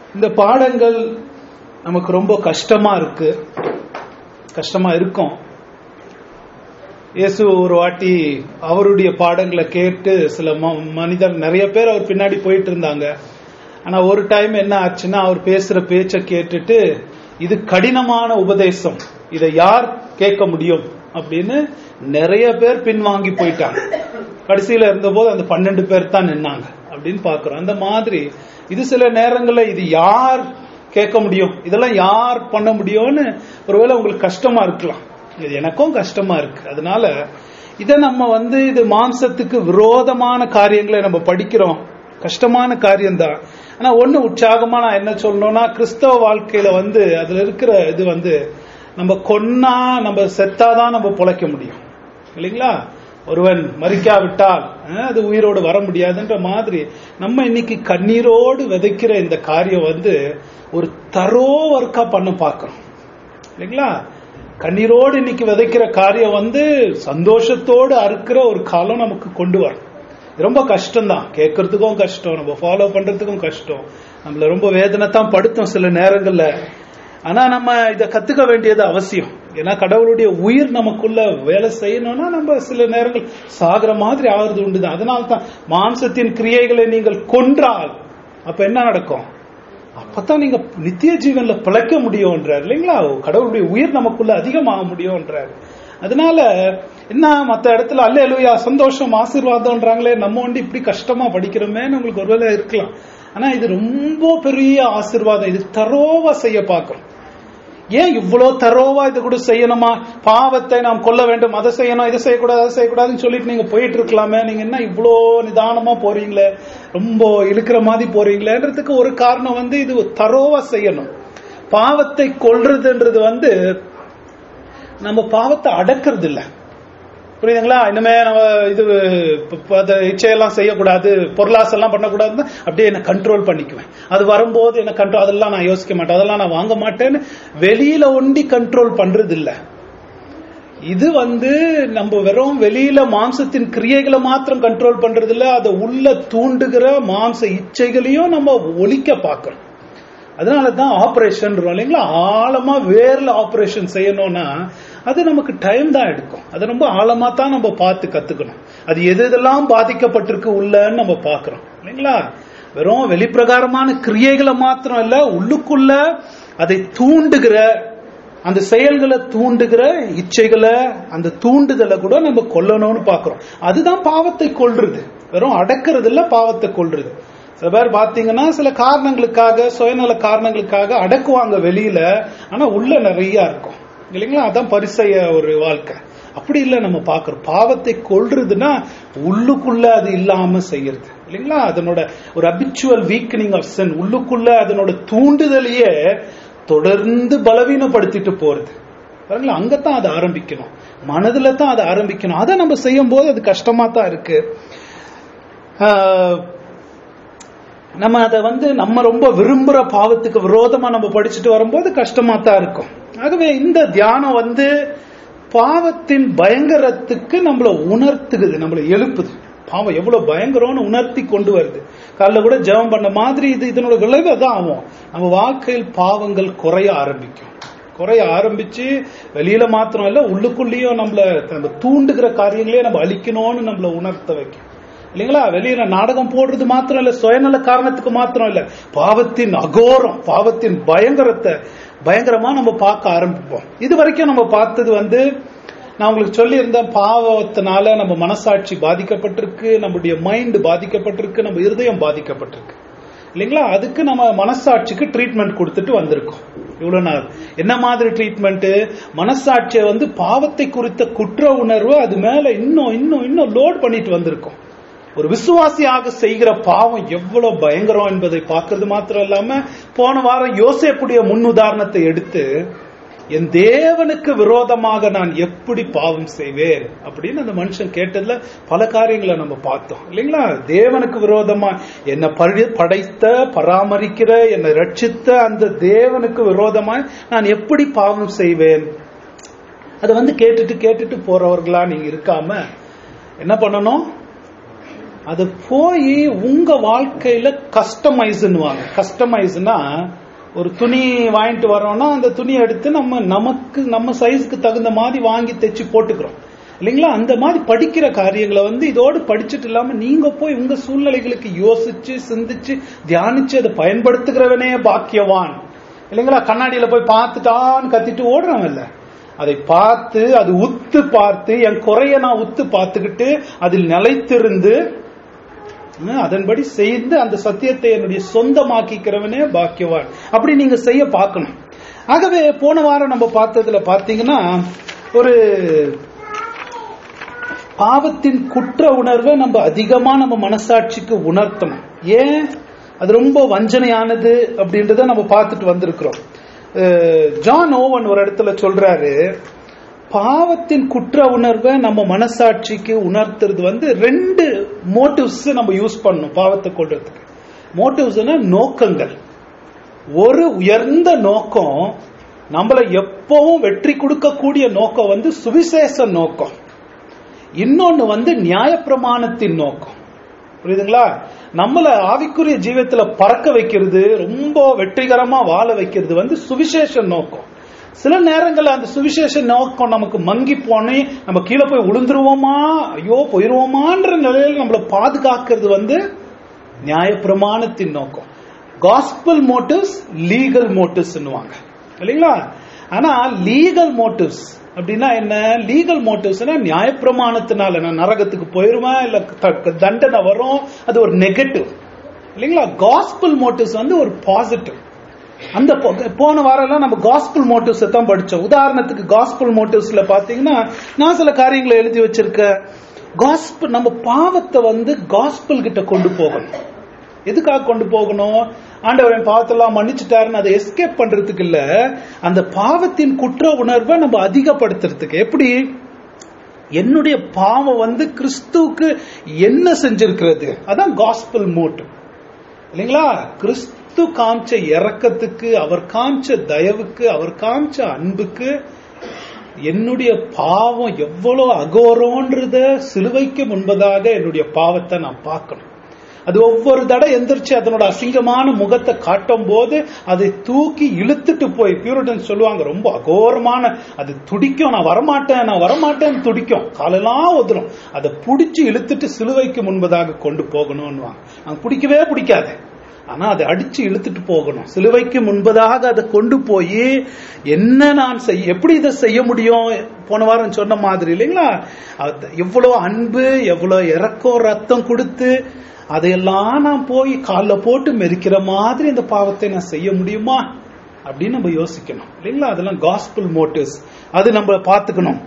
இந்த பாடங்கள் நமக்கு ரொம்ப கஷ்டமா இருக்கும். இயேசு ஒரு வாட்டி அவருடைய பாடங்களை கேட்டு சில மனிதர் நிறைய பேர் அவர் பின்னாடி போயிட்டு இருந்தாங்க. ஆனா ஒரு டைம் என்ன ஆச்சுன்னா, அவர் பேசுற பேச்ச கேட்டுட்டு இது கடினமான உபதேசம், இதை யார் கேட்க முடியும் அப்படின்னு நிறைய பேர் பின்வாங்கி போயிட்டாங்க. கடைசியில இருந்தபோது அந்த 12 பேர் தான் நின்னாங்க அப்படின்னு பாக்குறோம். அந்த மாதிரி இது சில நேரங்கள்ல இது யார் கேட்க முடியும், இதெல்லாம் யார் பண்ண முடியும்னு ஒருவேளை உங்களுக்கு கஷ்டமா இருக்கலாம். இது எனக்கும் கஷ்டமா இருக்கு. அதனால இதை நம்ம இது மாம்சத்துக்கு விரோதமான காரியங்களை நம்ம படிக்கிறோம், கஷ்டமான காரியம்தான். ஆனா ஒண்ணு உற்சாகமா நான் என்ன சொல்லணும்னா, கிறிஸ்தவ வாழ்க்கையில அதுல இருக்கிற இது நம்ம கொன்னா நம்ம செத்தாதான் நம்ம பொழைக்க முடியும் இல்லைங்களா. ஒருவன் மரிக்காவிட்டால் அது உயிரோடு வர முடியாதுன்ற மாதிரி நம்ம இன்னைக்கு கண்ணீரோடு விதைக்கிற இந்த காரியம் ஒரு தரோ ஒர்க்கா பண்ண பார்க்கிறோம் இல்லைங்களா. கண்ணீரோடு இன்னைக்கு விதைக்கிற காரியம் சந்தோஷத்தோடு அறுக்கிற ஒரு காலம் நமக்கு கொண்டு வரும். ரொம்ப கஷ்டம் தான், கேட்கறதுக்கும் கஷ்டம், நம்ம ஃபாலோ பண்றதுக்கும் கஷ்டம், நம்மள ரொம்ப வேதனை தான் படுத்தும் சில நேரங்கள்ல. ஆனா நம்ம இதை கத்துக்க வேண்டியது அவசியம். ஏன்னா கடவுளுடைய உயிர் நமக்குள்ள வேலை செய்யணும்னா நம்ம சில நேரங்கள் சாகிற மாதிரி ஆகுறது உண்டுதான். அதனால்தான் மாம்சத்தின் கிரியைகளை நீங்கள் கொன்றால் அப்ப என்ன நடக்கும், அப்பதான் நீங்க நித்திய ஜீவன்ல பிழைக்க முடியும்ன்றார் இல்லைங்களா. கடவுளுடைய உயிர் நமக்குள்ள அதிகமாக முடியும்ன்றார். அதனால என்ன மற்ற இடத்துல அல்லேலூயா சந்தோஷம் ஆசீர்வாதம்ன்றாங்களே, நம்ம இப்படி கஷ்டமா படிக்கிறோமேன்னு உங்களுக்கு ஒருவேளை இருக்கலாம். ஆனா இது ரொம்ப பெரிய ஆசீர்வாதம். இது தரோவா செய்ய பார்க்கிறோம். ஏன் இவ்வளவு தரோவா இது கூட செய்யணுமா? பாவத்தை நாம் கொல்ல வேண்டும், அதை செய்யணும், இதை செய்யக்கூடாது, அதை செய்யக்கூடாதுன்னு சொல்லிட்டு நீங்க போயிட்டு இருக்கலாமே. நீங்க என்ன இவ்வளோ நிதானமா போறீங்களே, ரொம்ப இழுக்கிற மாதிரி போறீங்களேன்றதுக்கு ஒரு காரணம் இது தரோவா செய்யணும். பாவத்தை கொல்றதுன்றது நம்ம பாவத்தை அடக்கிறது இல்ல, புரியுதுங்களா. இனிமே நம்ம இச்சையெல்லாம் செய்யக்கூடாது, பொருளாசெல்லாம் பண்ணக்கூடாதுன்னு அப்படியே என்ன கண்ட்ரோல் பண்ணிக்குவேன். அது வரும்போது என்ன கண்ட்ரோல், அதெல்லாம் நான் யோசிக்க மாட்டேன், அதெல்லாம் நான் வாங்க மாட்டேன்னு வெளியில ஒண்டி கண்ட்ரோல் பண்றது இல்ல. இது நம்ம வெறும் வெளியில மாம்சத்தின் கிரியைகளை மாத்திரம் கண்ட்ரோல் பண்றது இல்ல, அதை உள்ள தூண்டுகிற மாம்ச இச்சைகளையும் நம்ம ஒழிக்க பார்க்கணும். அதனாலதான் ஆபரேஷன் இல்லைங்களா, ஆழமா வேர்ல ஆபரேஷன் செய்யணும்னா அது நமக்கு டைம் தான் எடுக்கும். அதை ரொம்ப ஆழமா தான் நம்ம பார்த்து கத்துக்கணும். அது எதெல்லாம் பாதிக்கப்பட்டிருக்கு உள்ளன்னு நம்ம பாக்குறோம் இல்லைங்களா. வெறும் வெளிப்பிரகாரமான கிரியைகளை மாத்திரம் இல்ல, உள்ளுக்குள்ள அதை தூண்டுகிற அந்த செயல்களை தூண்டுகிற இச்சைகளை, அந்த தூண்டுதலை கூட நம்ம கொல்லணும்னு பாக்குறோம். அதுதான் பாவத்தை கொல்றது. வெறும் அடக்கிறது இல்ல, பாவத்தை கொல்றது. சில பேர் பாத்தீங்கன்னா சில காரணங்களுக்காக, சுயநல காரணங்களுக்காக அடக்குவாங்க வெளியில, ஆனா உள்ள நிறைய இருக்கும் இல்லைங்களா. அதான் பரிசைய ஒரு வாழ்க்கை. அப்படி இல்லை, நம்ம பாக்குறோம் பாவத்தை கொல்றதுன்னா உள்ளுக்குள்ள அது இல்லாம செய்யறது இல்லைங்களா. அதனோட ஒரு ஹபிச்சுவல் வீக்கனிங் ஆஃப் சின், உள்ளுக்குள்ள அதனோட தூண்டுதலையே தொடர்ந்து பலவீனப்படுத்திட்டு போறது பாருங்களா. அங்கத்தான் அதை ஆரம்பிக்கணும், மனதுல தான் அதை ஆரம்பிக்கணும். அதை நம்ம செய்யும் போது அது கஷ்டமா தான் இருக்கு. நம்ம அதை நம்ம ரொம்ப விரும்புற பாவத்துக்கு விரோதமா நம்ம படிச்சுட்டு வரும்போது கஷ்டமா தான் இருக்கும். ஆகவே இந்த தியானம் பாவத்தின் பயங்கரத்துக்கு நம்மள உணர்த்துகுது, நம்மள எழுப்புது. பாவம் எவ்வளவு பயங்கரம்னு உணர்த்தி கொண்டு வருது. காலைல கூட ஜெபம் பண்ண மாதிரி இதனோட விளைவு தான் ஆகும். நம்ம வாழ்க்கையில் பாவங்கள் குறைய ஆரம்பிச்சு வெளியில மாத்திரம் இல்ல, உள்ளுக்குள்ளேயும் நம்ம தூண்டுகிற காரியங்களே நம்ம அழிக்கணும்னு நம்மள உணர்த்த வைக்கும் இல்லைங்களா. வெளியில நாடகம் போடுறது மாத்திரம் இல்ல, சுயநல காரணத்துக்கு மாத்திரம் இல்ல, பாவத்தின் அகோரம், பாவத்தின் பயங்கரமா நம்ம பார்க்க ஆரம்பிப்போம். இது வரைக்கும் நம்ம பார்த்தது நான் உங்களுக்கு சொல்லி இருந்தேன், பாவத்தினால நம்ம மனசாட்சி பாதிக்கப்பட்டிருக்கு, நம்முடைய மைண்ட் பாதிக்கப்பட்டிருக்கு, நம்ம இருதயம் பாதிக்கப்பட்டிருக்கு இல்லைங்களா. அதுக்கு நம்ம மனசாட்சிக்கு ட்ரீட்மெண்ட் கொடுத்துட்டு வந்திருக்கோம் இவ்வளவு நாள். என்ன மாதிரி ட்ரீட்மெண்ட்? மனசாட்சியை பாவத்தை குறித்த குற்ற உணர்வு அது மேல இன்னும் இன்னும் இன்னும் லோட் பண்ணிட்டு வந்திருக்கோம். ஒரு விசுவாசியாக செய்கிற பாவம் எவ்வளவு பயங்கரம் என்பதை பார்க்கறது மாத்திரம் இல்லாம, போன வாரம் யோசேப்புடைய முன் உதாரணத்தை எடுத்து, என் தேவனுக்கு விரோதமாக நான் எப்படி பாவம் செய்வேன் அப்படின்னு அந்த மனுஷன் கேட்டதுல பல காரியங்களை நம்ம பார்த்தோம் இல்லைங்களா. தேவனுக்கு விரோதமா என்னை படைத்த, பராமரிக்கிற, என்னை ரட்சித்த அந்த தேவனுக்கு விரோதமா நான் எப்படி பாவம் செய்வேன்? அதை கேட்டுட்டு போறவர்களா நீங்க இருக்காம என்ன பண்ணணும்? அது போய் உங்க வாழ்க்கையில கஸ்டமைஸ்னுவாங்க. கஸ்டமைஸ்னா ஒரு துணி வாங்கிட்டு வரோம்னா அந்த துணியை எடுத்து நம்ம சைஸ்க்கு தகுந்த மாதிரி வாங்கி தைச்சு போட்டுக்கிறோம் இல்லைங்களா? அந்த மாதிரி படிக்கிற காரியங்களை இதோடு படிச்சுட்டு இல்லாம நீங்க போய் உங்க சூழ்நிலைகளுக்கு யோசிச்சு சிந்திச்சு தியானிச்சு அதை பயன்படுத்துகிறவனே பாக்கியவான் இல்லைங்களா? கண்ணாடியில போய் பார்த்துட்டான்னு கத்திட்டு ஓடுறவன் இல்ல, அதை பார்த்து அது உத்து பார்த்து என் குறைய நான் உத்து பார்த்துக்கிட்டு அதில் நிலைத்திருந்து அதன்படி செய்து அந்த சத்தியத்தை என்னுடைய சொந்தமாக்கிக்கிறவனே பாக்கியவான். அப்படி நீங்க செய்ய பார்க்கணும். ஆகவே போன வாரம் நம்ம பார்த்ததுல பாத்தீங்கன்னா ஒரு பாவத்தின் குற்ற உணர்வை நம்ம அதிகமா நம்ம மனசாட்சிக்கு உணர்த்தணும். ஏன் அது ரொம்ப வஞ்சனையானது அப்படின்றத நம்ம பார்த்துட்டு வந்திருக்கிறோம். ஜான் ஓவன் ஒரு இடத்துல சொல்றாரு, பாவத்தின் குற்ற உணர்வை நம்ம மனசாட்சிக்கு உணர்த்துறது 2 மோட்டிவ்ஸ் நம்ம யூஸ் பண்ணணும் பாவத்தை கொள்றதுக்கு. மோட்டிவ்ஸ்னா நோக்கங்கள். ஒரு உயர்ந்த நோக்கம், நம்மள எப்பவும் வெற்றி கொடுக்கக்கூடிய நோக்கம் சுவிசேஷ நோக்கம். இன்னொன்னு நியாயப்பிரமாணத்தின் நோக்கம். புரியுதுங்களா? நம்மள ஆவிக்குரிய ஜீவத்துல பறக்க வைக்கிறது, ரொம்ப வெற்றிகரமா வாழ வைக்கிறது சுவிசேஷ நோக்கம். சில நேரங்கள்ல அந்த சுவிசேஷ நோக்கம் நமக்கு மங்கி போனே நம்ம கீழே போய் விழுந்துருவோமா, ஐயோ போயிருவோமான்ற நிலையில நம்மளை பாதுகாக்கிறது நியாயப்பிரமாணத்தின் நோக்கம். காஸ்பல் மோட்டிவ்ஸ், லீகல் மோட்டிவ்ஸ் இல்லைங்களா? ஆனா லீகல் மோட்டிவ்ஸ் அப்படின்னா என்ன? லீகல் மோட்டிவ்ஸ் நியாயப்பிரமாணத்தினால நான் நரகத்துக்கு போயிருவேன், இல்ல தண்டனை வரும், அது ஒரு நெகட்டிவ் இல்லைங்களா? காஸ்பல் மோட்டிவ்ஸ் ஒரு பாசிட்டிவ். அந்த போன வாரம் நம்ம காஸ்பல் மோட்டிவ்ஸ் தான் படிச்சோம். உதாரணத்துக்கு காஸ்பல் மோட்டிவ்ஸ்ல பாத்தீங்கன்னா நான் சில காரியங்களை எழுதி வச்சிருக்கேன். காஸ்பல் நம்ம பாவத்தை காஸ்பல் கிட்ட கொண்டு போகணும். எதுக்காக கொண்டு போகணும்? ஆண்டவர் என் பாவத்தெல்லாம் மன்னிச்சுட்டாருன்னு அதை எஸ்கேப் பண்றதுக்கு இல்ல, அந்த பாவத்தின் குற்ற உணர்வை நம்ம அதிகப்படுத்துறதுக்கு. எப்படி? என்னுடைய பாவம் கிறிஸ்துவுக்கு என்ன செஞ்சிருக்கிறது, அதான் காஸ்பல் மோட்டிவ் இல்லைங்களா? கிறிஸ்து காமிச்ச இரக்கத்துக்கு, அவர் காமிச்ச தயவுக்கு, அவர் காமிச்ச அன்புக்கு என்னுடைய பாவம் எவ்வளவு அகோரம்ன்றத சிலுவைக்கு முன்பதாக என்னுடைய பாவத்தை நான் பார்க்கணும். அது ஒவ்வொரு தடவை எந்திரிச்சு அதனோட அசிங்கமான முகத்தை காட்டும் போது அதை தூக்கி இழுத்துட்டு போய், பியூரிட்டன் சொல்லுவாங்க, ரொம்ப அகோரமான அது துடிக்கும், நான் வரமாட்டேன்னு துடிக்கும், காலெல்லாம் ஒதுரும். அதை பிடிச்சி இழுத்துட்டு சிலுவைக்கு முன்பதாக கொண்டு போகணும்னு. அது பிடிக்கவே பிடிக்காது, ஆனா அதை அடிச்சு இழுத்துட்டு போகணும். சிலுவைக்கு முன்பதாக அதை கொண்டு போய் என்ன நான் எப்படி இதை செய்ய முடியும்? போன வாரம் சொன்ன மாதிரி இல்லைங்களா? எவ்வளவு அன்பு, எவ்வளவு இரக்கம், ரத்தம் கொடுத்து அதையெல்லாம் நான் போய் காலில் போட்டு மெரிக்கிற மாதிரி இந்த பாவத்தை நான் செய்ய முடியுமா அப்படின்னு நம்ம யோசிக்கணும் இல்லைங்களா? அதெல்லாம் காஸ்பல் மோட்டிவ்ஸ். அது நம்ம பார்த்துக்கணும்.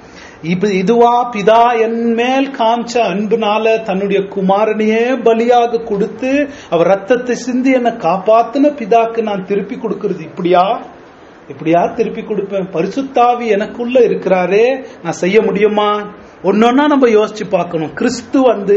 இதுவா பிதா என் மேல் காமிச்ச அன்புனால தன்னுடைய குமாரனையே பலியாக கொடுத்து அவர் ரத்தத்தை சிந்தி என்னை காப்பாத்தின பிதாக்கு நான் திருப்பி கொடுக்கிறது இப்படியா திருப்பி கொடுப்பேன்? பரிசுத்தாவி எனக்குள்ள இருக்கிறாரே, நான் செய்ய முடியுமா? ஒன்னொன்னா நம்ம யோசிச்சு பார்க்கணும். கிறிஸ்து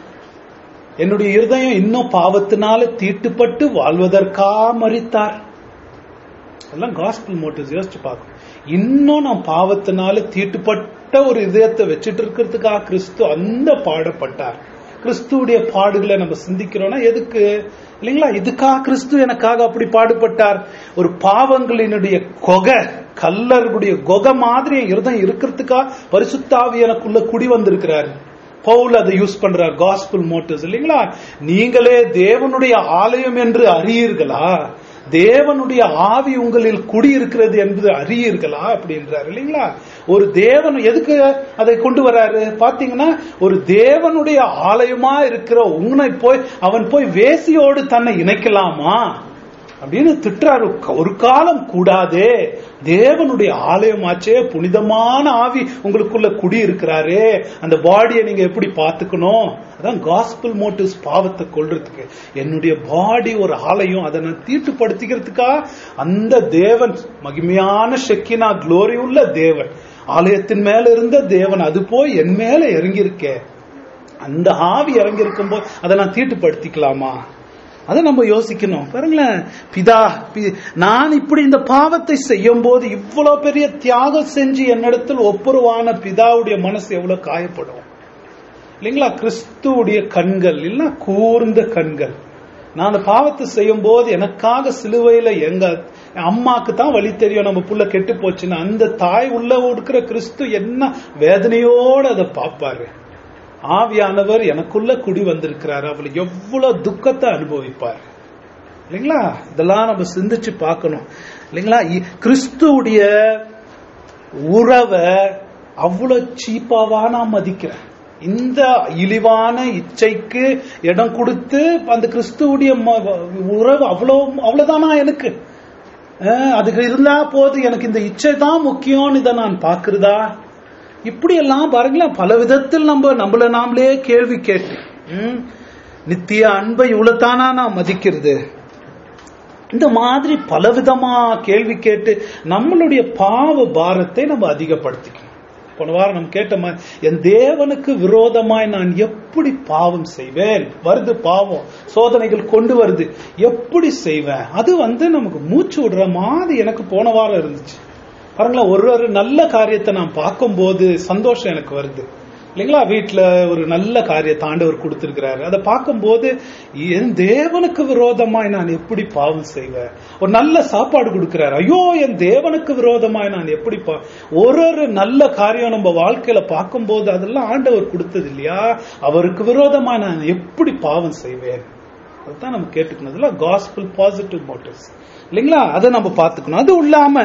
என்னுடைய இருதயம் இன்னும் பாவத்தினால தீட்டுப்பட்டு வாழ்வதற்கா மரித்தார். அதெல்லாம் காஸ்பல் மோட்டிவ்ஸ். யோசிச்சு பார்க்கணும். இன்னும் நான் பாவத்தினால தீட்டுப்பட்ட ஒரு இதயத்தை வச்சுட்டு இருக்கிறதுக்காக கிறிஸ்து அந்த பாடப்பட்டார். கிறிஸ்துடைய பாடுகளை நம்ம சிந்திக்கிறோம்னா எதுக்கு இல்லைங்களா? இதுக்காக கிறிஸ்து எனக்காக அப்படி பாடுபட்டார். ஒரு பாவங்களினுடைய கல்லர்களுடைய கொகை மாதிரி இருதயம் இருக்கிறதுக்கா பரிசுத்தாவி எனக்குள்ள குடி வந்திருக்கிறாரு. பவுல் அதை யூஸ் பண்றார், காஸ்பல் மோட்டிவ்ஸ் இல்லைங்களா? நீங்களே தேவனுடைய ஆலயம் என்று அறியீர்களா? தேவனுடைய ஆவி உங்களில் குடியிருக்கிறது என்பது அறியீர்களா அப்படின்றார் இல்லைங்களா? ஒரு தேவன் எதுக்கு அதை கொண்டு வராரு பாத்தீங்கன்னா, ஒரு தேவனுடைய ஆலயமா இருக்கிற உன்னை அவன் போய் வேசியோடு தன்னை இணைக்கலாமா அப்படின்னு திட்டுறாரு. ஒரு காலம் கூடாதே, தேவனுடைய ஆலயமாச்சே, புனிதமான ஆவி உங்களுக்குள்ள குடி இருக்கிறாரே, அந்த பாடியை நீங்க எப்படி பாத்துக்கணும்? அதான் காஸ்பல் மோட்டிவ்ஸ். பாவத்தை கொள்றதுக்கு என்னுடைய பாடி ஒரு ஆலயம், அதை நான் தீட்டுப்படுத்திக்கிறதுக்கா அந்த தேவன் மகிமையான ஷெக்கினா குளோரி உள்ள தேவன், ஆலயத்தின் மேல இருந்த தேவன், அது போய் என் மேல இறங்கியிருக்க, அந்த ஆவி இறங்கி இருக்கும் போது அதை நான் தீட்டுப்படுத்திக்கலாமா? அதை நம்ம யோசிக்கணும். பாருங்களேன், நான் இப்படி இந்த பாவத்தை செய்யும் போது இவ்வளவு பெரிய தியாகம் செஞ்சு என்னிடத்தில் ஒப்புரவான பிதாவுடைய மனசு எவ்வளவு காயப்படும். இல்லைங்களா? கிறிஸ்துவுடைய கண்கள் இல்லைன்னா கூர்ந்த கண்கள். நான் அந்த பாவத்தை செய்யும் போது எனக்காக சிலுவையில எங்க அம்மாக்கு தான் வழி தெரியும் நம்ம புள்ள கெட்டு போச்சுன்னு, அந்த தாய் உள்ள இருக்கிற கிறிஸ்து என்ன வேதனையோடு அதை பார்ப்பாரு. ஆவியானவர் எனக்குள்ள குடி வந்திருக்கிறாரு, அவளை எவ்வளவு துக்கத்தை அனுபவிப்பார் இல்லைங்களா? இதெல்லாம் நம்ம சிந்திச்சு பார்க்கணும் இல்லைங்களா? கிறிஸ்துவுடைய உறவை அவ்வளவு சீப்பாவா நான் மதிக்கிறேன். இந்த இழிவான இச்சைக்கு இடம் கொடுத்து அந்த கிறிஸ்துவுடைய உறவு அவ்வளவுதானா எனக்கு? அதுக்கு இருந்தா போது, எனக்கு இந்த இச்சை தான் முக்கியம்னு இதை நான் பாக்குறதா? இப்படி எல்லாம் பாருங்களேன், பல விதத்தில் நம்மள நாமளே கேள்வி கேட்டு நித்திய அன்பை இவ்வளவுதானா நான் மதிக்கிறது? இந்த மாதிரி பலவிதமா கேள்வி கேட்டு நம்மளுடைய பாவ பாரத்தை நம்ம அதிகப்படுத்திக்கணும். போன வாரம் நம்ம கேட்ட மாதிரி, என் தேவனுக்கு விரோதமாய் நான் எப்படி பாவம் செய்வேன்? வருது பாவம், சோதனைகள் கொண்டு வருது, எப்படி செய்வேன்? அது நமக்கு மூச்சு விடுற மாதிரி எனக்கு போன வாரம் இருந்துச்சு. பாருங்களேன், ஒரு நல்ல காரியத்தை நான் பார்க்கும்போது சந்தோஷம் எனக்கு வருது இல்லைங்களா? வீட்டுல ஒரு நல்ல காரியத்தை ஆண்டவர் கொடுத்திருக்கிறாரு, அதை பார்க்கும்போது என் தேவனுக்கு விரோதமாய் நான் எப்படி பாவம் செய்வேன்? ஒரு நல்ல சாப்பாடு கொடுக்கிறாரு, ஐயோ என் தேவனுக்கு விரோதமாய் நான் எப்படி ஒரு நல்ல காரியம் நம்ம வாழ்க்கையில பார்க்கும்போது அதெல்லாம் ஆண்டவர் கொடுத்தது இல்லையா? அவருக்கு விரோதமாய் நான் எப்படி பாவம் செய்வேன்? அதுதான் நம்ம கேட்டுக்கணும். அதெல்லாம் காஸ்பல் பாசிட்டிவ் மோட்டிவ்ஸ் இல்லைங்களா? அதை நம்ம பார்த்துக்கணும். அது இல்லாம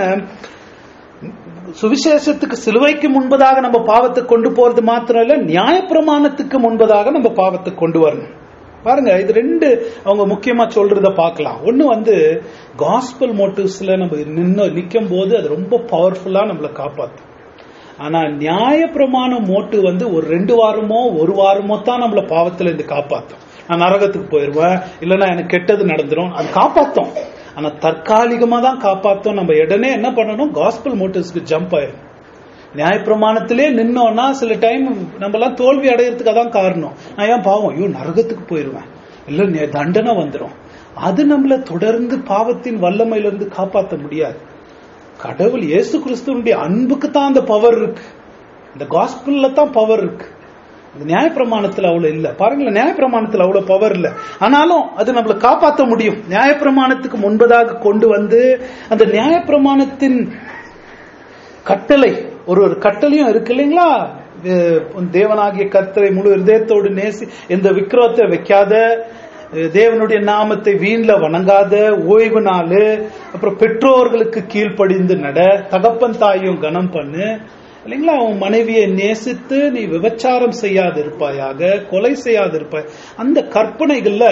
சுவிசேஷத்துக்கு சிலுவைக்கு முன்பதாக நம்ம பாவத்தை கொண்டு போறது மாத்திரம் இல்ல, நியாயப்பிரமாணத்துக்கு முன்பதாக நம்ம பாவத்தை கொண்டு வரணும். பாருங்க, இது ரெண்டு அவங்க முக்கியமா சொல்றத பார்க்கலாம். ஒண்ணு காஸ்பல் மோட்டிவ்ஸ்ல நம்ம நிக்கும் போது அது ரொம்ப பவர்ஃபுல்லா நம்மளை காப்பாத்தும். ஆனா நியாயப்பிரமாண மோட்டிவ் ஒரு 2 வாரமோ 1 வாரமோ தான் நம்மள பாவத்துல இருந்து காப்பாத்தும். நான் நரகத்துக்கு போயிருவேன், இல்லைன்னா எனக்கு கெட்டது நடந்துரும், அது காப்பாத்தும். ஆனா தற்காலிகமா தான் காப்பாத்தும். நம்ம உடனே என்ன பண்ணணும்? காஸ்பல் மோட்டிவ்ஸ்க்கு ஜம்ப் ஆயிரும். நியாயப்பிரமாணத்திலே நின்னோம்னா சில டைம் நம்ம எல்லாம் தோல்வி அடையறதுக்கு அதான் காரணம். நான் ஏன் பாவம், ஐயோ நரகத்துக்கு போயிருவேன், இல்ல தண்டனை வந்துடும். அது நம்மள தொடர்ந்து பாவத்தின் வல்லமையிலிருந்து காப்பாற்ற முடியாது. கடவுள் இயேசு கிறிஸ்துவனுடைய அன்புக்கு தான் அந்த பவர் இருக்கு, இந்த காஸ்பல்ல தான் பவர் இருக்கு. நியாயப்பிரமாணத்துல அவ்வளவு இல்ல. பாருங்களேன், நியாயப்பிரமாணத்துல அவ்வளவு பவர் இல்ல, ஆனாலும் அது நம்மளை காப்பாற்ற முடியும். நியாயப்பிரமாணத்துக்கு முன்பதாக கொண்டு அந்த நியாயப்பிரமாணத்தின் கட்டளை, ஒரு கட்டளையும் இருக்கு இல்லைங்களா? தேவனாகிய கர்த்தரை முழு இதயத்தோடு நேசி, எந்த விக்கிரகத்தை வைக்காத, தேவனுடைய நாமத்தை வீண்ல வணங்காத, ஓய்வு நாள், அப்புறம் பெற்றோர்களுக்கு கீழ்ப்படிந்து நட, தகப்பன் தாயும் கனம் பண்ணு இல்லைங்களா? உன் மனைவியை நேசித்து நீ விபச்சாரம் செய்யாது இருப்பாயாக, கொலை செய்யாது இருப்பாய். அந்த கற்பனைகள்ல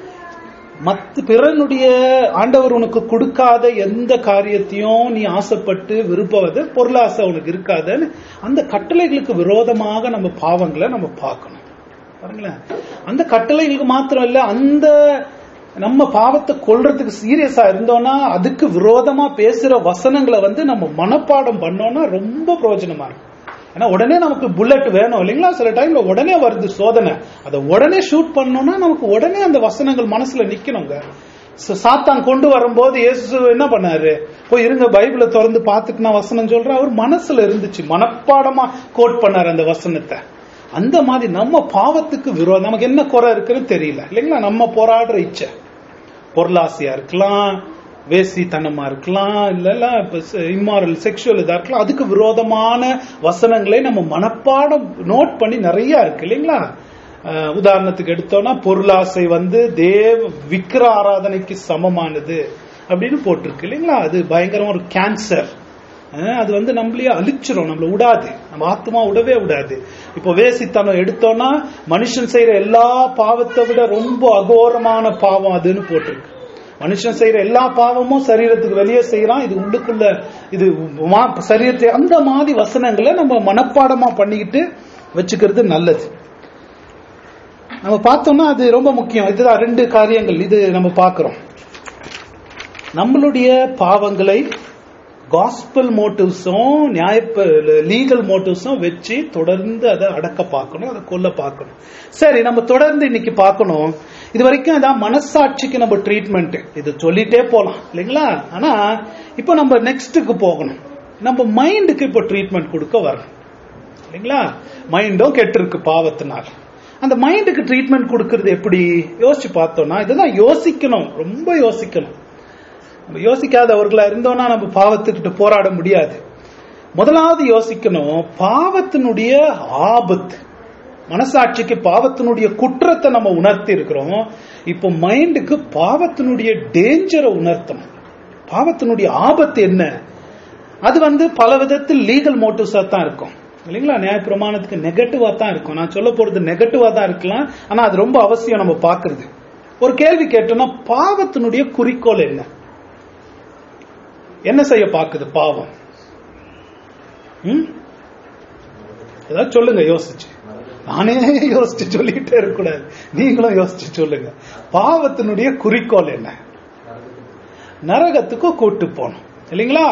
பிறனுடைய ஆண்டவர் உனக்கு கொடுக்காத எந்த காரியத்தையும் நீ ஆசைப்பட்டு விரும்புவது, பொருளாசை உனக்கு இருக்காதுன்னு அந்த கட்டளைகளுக்கு விரோதமாக நம்ம பாவங்களை நம்ம பார்க்கணும். பாருங்களேன், அந்த கட்டளைகளுக்கு மாத்திரம் இல்ல, அந்த நம்ம பாவத்தை கொல்றதுக்கு சீரியஸா இருந்தோம்னா அதுக்கு விரோதமா பேசுற வசனங்களை நம்ம மனப்பாடம் பண்ணோம்னா ரொம்ப பிரயோஜனமா இருக்கும். ஏன்னா உடனே நமக்கு புல்லட் வேணும் இல்லைங்களா? சில டைம்ல உடனே வருது சோதனை, அதை உடனே ஷூட் பண்ணோம்னா நமக்கு உடனே அந்த வசனங்கள் மனசுல நிக்கணுங்க. சாத்தான் கொண்டு வரும்போது இயேசு என்ன பண்ணாரு? போய் இருங்க பைபிளை திறந்து பார்த்துட்டு வசனம் சொல்ற, அவர் மனசுல இருந்துச்சு, மனப்பாடமா கோட் பண்ணாரு அந்த வசனத்தை. அந்த மாதிரி நம்ம பாவத்துக்கு விரோதம், நமக்கு என்ன குறை இருக்குன்னு தெரியல இல்லைங்களா? நம்ம போராடுற இச்சை, பொருளாசையா இருக்கலாம், வேசித்தனமா இருக்கலாம், இல்ல இம்மாரல் செக்ஷுவல் இதா இருக்கலாம், அதுக்கு விரோதமான வசனங்களை நம்ம மனப்பாடம் நோட் பண்ணி நிறைய இருக்கு இல்லைங்களா? உதாரணத்துக்கு எடுத்தோம்னா பொருளாசை விக்கிர ஆராதனைக்கு சமமானது அப்படின்னு போட்டிருக்கு இல்லைங்களா? அது பயங்கரமா ஒரு கேன்சர். அது நம்மளையே அழிச்சிரும், நம்மள விடாது, நம்ம ஆத்மா விடவே விடாது. இப்போ வேசித்தனம் எடுத்தோம்னா மனுஷன் செய்யற எல்லா பாவத்தை விட ரொம்ப அகோரமான பாவம் அதுன்னு போட்டிருக்கு. மனுஷன் செய்யற எல்லா பாவமும் சரீரத்துக்கு வெளியே செய்யறான், இது உள்ளுக்குள்ள இது சரீரத்தை, அந்த மாதிரி வசனங்களை நம்ம மனப்பாடமா பண்ணிக்கிட்டு வச்சுக்கிறது நல்லது. நம்ம பார்த்தோம்னா அது ரொம்ப முக்கியம். இதுதான் 2 காரியங்கள் இது நம்ம பார்க்கிறோம். நம்மளுடைய பாவங்களை காஸ்பல் மோட்டிவ்ஸும் லீகல் மோட்டிவ்ஸும் வச்சு தொடர்ந்து அதை அடக்க பார்க்கணும், அதை கொல்ல பார்க்கணும். சரி, நம்ம தொடர்ந்து இன்னைக்கு பார்க்கணும். இது வரைக்கும் இதான் மனசாட்சிக்கு நம்ம ட்ரீட்மெண்ட், இது சொல்லிட்டே போலாம் இல்லைங்களா? ஆனா இப்ப நம்ம நெக்ஸ்டுக்கு போகணும். நம்ம மைண்டுக்கு இப்ப ட்ரீட்மெண்ட் கொடுக்க வரணும் இல்லைங்களா? மைண்டும் கெட்டு இருக்கு பாவத்தினால். அந்த மைண்டுக்கு ட்ரீட்மெண்ட் கொடுக்கறது எப்படி யோசிச்சு பார்த்தோம்னா, இதுதான் யோசிக்கணும், ரொம்ப யோசிக்கணும். நம்ம யோசிக்காதவர்களா இருந்தோம்னா நம்ம பாவத்துக்கிட்ட போராட முடியாது. முதலாவது யோசிக்கணும், பாவத்தினுடைய ஆபத்து, மனசாட்சிக்கு பாவத்தினுடைய குற்றத்தை நம்ம உணர்த்தி இருக்கிறோம். இப்போ மைண்டுக்கு பாவத்தினுடைய டேஞ்சரை உணர்த்தணும். பாவத்தினுடைய ஆபத்து என்ன? அது பல விதத்தில் லீகல் மோட்டிவ்ஸா தான் இருக்கும் இல்லைங்களா? நியாயப்பிரமாணத்துக்கு நெகட்டிவா தான் இருக்கும். நான் சொல்ல போறது நெகட்டிவா தான் இருக்கலாம், ஆனா அது ரொம்ப அவசியம் நம்ம பாக்குறது. ஒரு கேள்வி கேட்டோம்னா, பாவத்தினுடைய குறிக்கோள் என்ன? என்ன செய்ய பாக்குது பாவம்? ஏதாவது சொல்லுங்க யோசிச்சு. நானே யோசிச்சு சொல்லிக்கிட்டே இருக்கக்கூடாது, நீங்களும் யோசிச்சு சொல்லுங்க. பாவத்தினுடைய குறிக்கோள் என்ன? நரகத்துக்கு கூட்டு போகணும் இல்லைங்களா?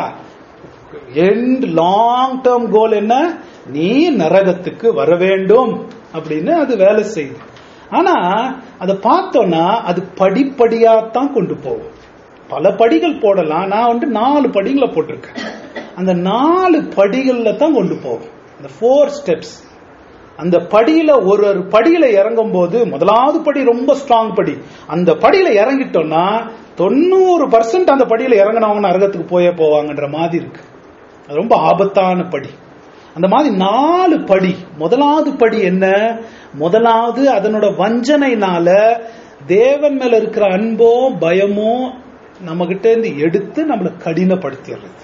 எண்ட் லாங் டேர்ம் கோல் என்ன? நீ நரகத்துக்கு வர வேண்டும் அப்படின்னு அது வேலை செய்யுது. ஆனா அதை பார்த்தோம்னா அது படிப்படியாத்தான் கொண்டு போகும். பல படிகள் போடலாம். நான் 4 படிகளை போட்டிருக்கேன். அந்த 4 படிகள்ல தான் கொண்டு போகும். அந்த 4 ஸ்டெப்ஸ். அந்த படியில ஒரு படியில இறங்கும் போது, முதலாவது படி ரொம்ப ஸ்ட்ராங் படி. அந்த படியில இறங்கிட்டோம்னா 90% அந்த படியில இறங்கினவங்க நரகத்துக்கு போவாங்கன்ற மாதிரி இருக்கு. அது ரொம்ப ஆபத்தான படி. அந்த மாதிரி 4 படி. முதலாவது படி என்ன? முதலாவது அதனோட வஞ்சனைனால தேவன் மேல இருக்கிற அன்போ பயமோ நம்ம கிட்ட இருந்து எடுத்து நம்மளை கடினப்படுத்திடுறது.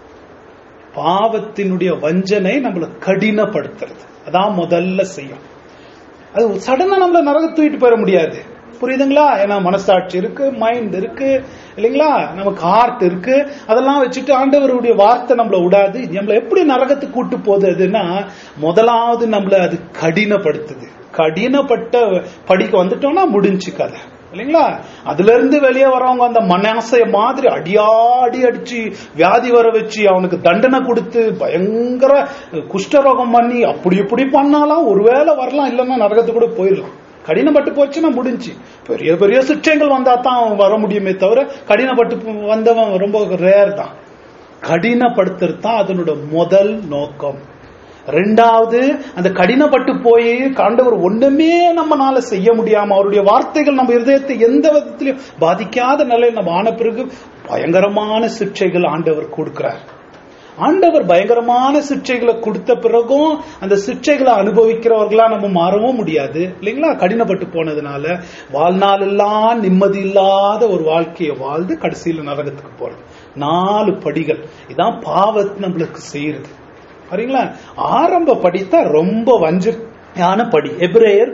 பாவத்தினுடைய வஞ்சனை நம்மளை கடினப்படுத்துறது. அதான் முதல்ல செய்யும். அது சடனா நம்மள நரக தூக்கிட்டு போயிட முடியாது. புரியுதுங்களா? ஏன்னா மனசாட்சி இருக்கு, மைண்ட் இருக்கு இல்லைங்களா, நமக்கு ஹார்ட் இருக்கு. அதெல்லாம் வச்சுட்டு ஆண்டவருடைய வார்த்தை நம்மள விடாது. நம்மள எப்படி நரகத்துக்கு கூட்டு போகுதுன்னா, முதலாவது நம்மள அது கடினப்படுத்துது. கடினப்பட்ட படிக்க வந்துட்டோம்னா முடிஞ்சு கதை இல்லைங்களா? அதுல இருந்து வெளியே வரவங்க அந்த மனசைய மாதிரி அடி அடிச்சு வியாதி வர வச்சு அவனுக்கு தண்டனை கொடுத்து பயங்கர குஷ்டரோகம் பண்ணி அப்படி இப்படி பண்ணாலும் ஒருவேளை வரலாம், இல்லைன்னா நரகத்துக்கு கூட போயிடலாம். கடினப்பட்டு போச்சுன்னா முடிஞ்சு. பெரிய பெரிய சிற்றங்கள் வந்தா தான் வர முடியுமே தவிர கடினப்பட்டு வந்தவன் ரொம்ப ரேர் தான். கடினப்படுத்துறது தான் அதனோட முதல் நோக்கம். ரெண்டாவது, அந்த கடினப்பட்டு போய் ஆண்டவர் ஒண்ணுமே நம்மனால செய்ய முடியாம அவருடைய வார்த்தைகள் நம்ம இருதயத்தை எந்த விதத்திலையும் பாதிக்காத நிலையில் நம்ம ஆன பிறகு பயங்கரமான சிக்ஷைகள் ஆண்டவர் கொடுக்கிறார். ஆண்டவர் பயங்கரமான சிக்ஷைகளை கொடுத்த பிறகும் அந்த சிக்ஷைகளை அனுபவிக்கிறவர்களா நம்ம மாறவும் முடியாது இல்லைங்களா? கடினப்பட்டு போனதுனால வாழ்நாள் எல்லாம் நிம்மதி இல்லாத ஒரு வாழ்க்கையை வாழ்ந்து கடைசியில நரகத்துக்கு போறது. 4 படிகள். இதான் பாவத்தை நம்மளுக்கு செய்யறது. சரிங்களா? ஆரம்ப படித்தான் ரொம்ப வஞ்சனையான படி. எபிரேயர்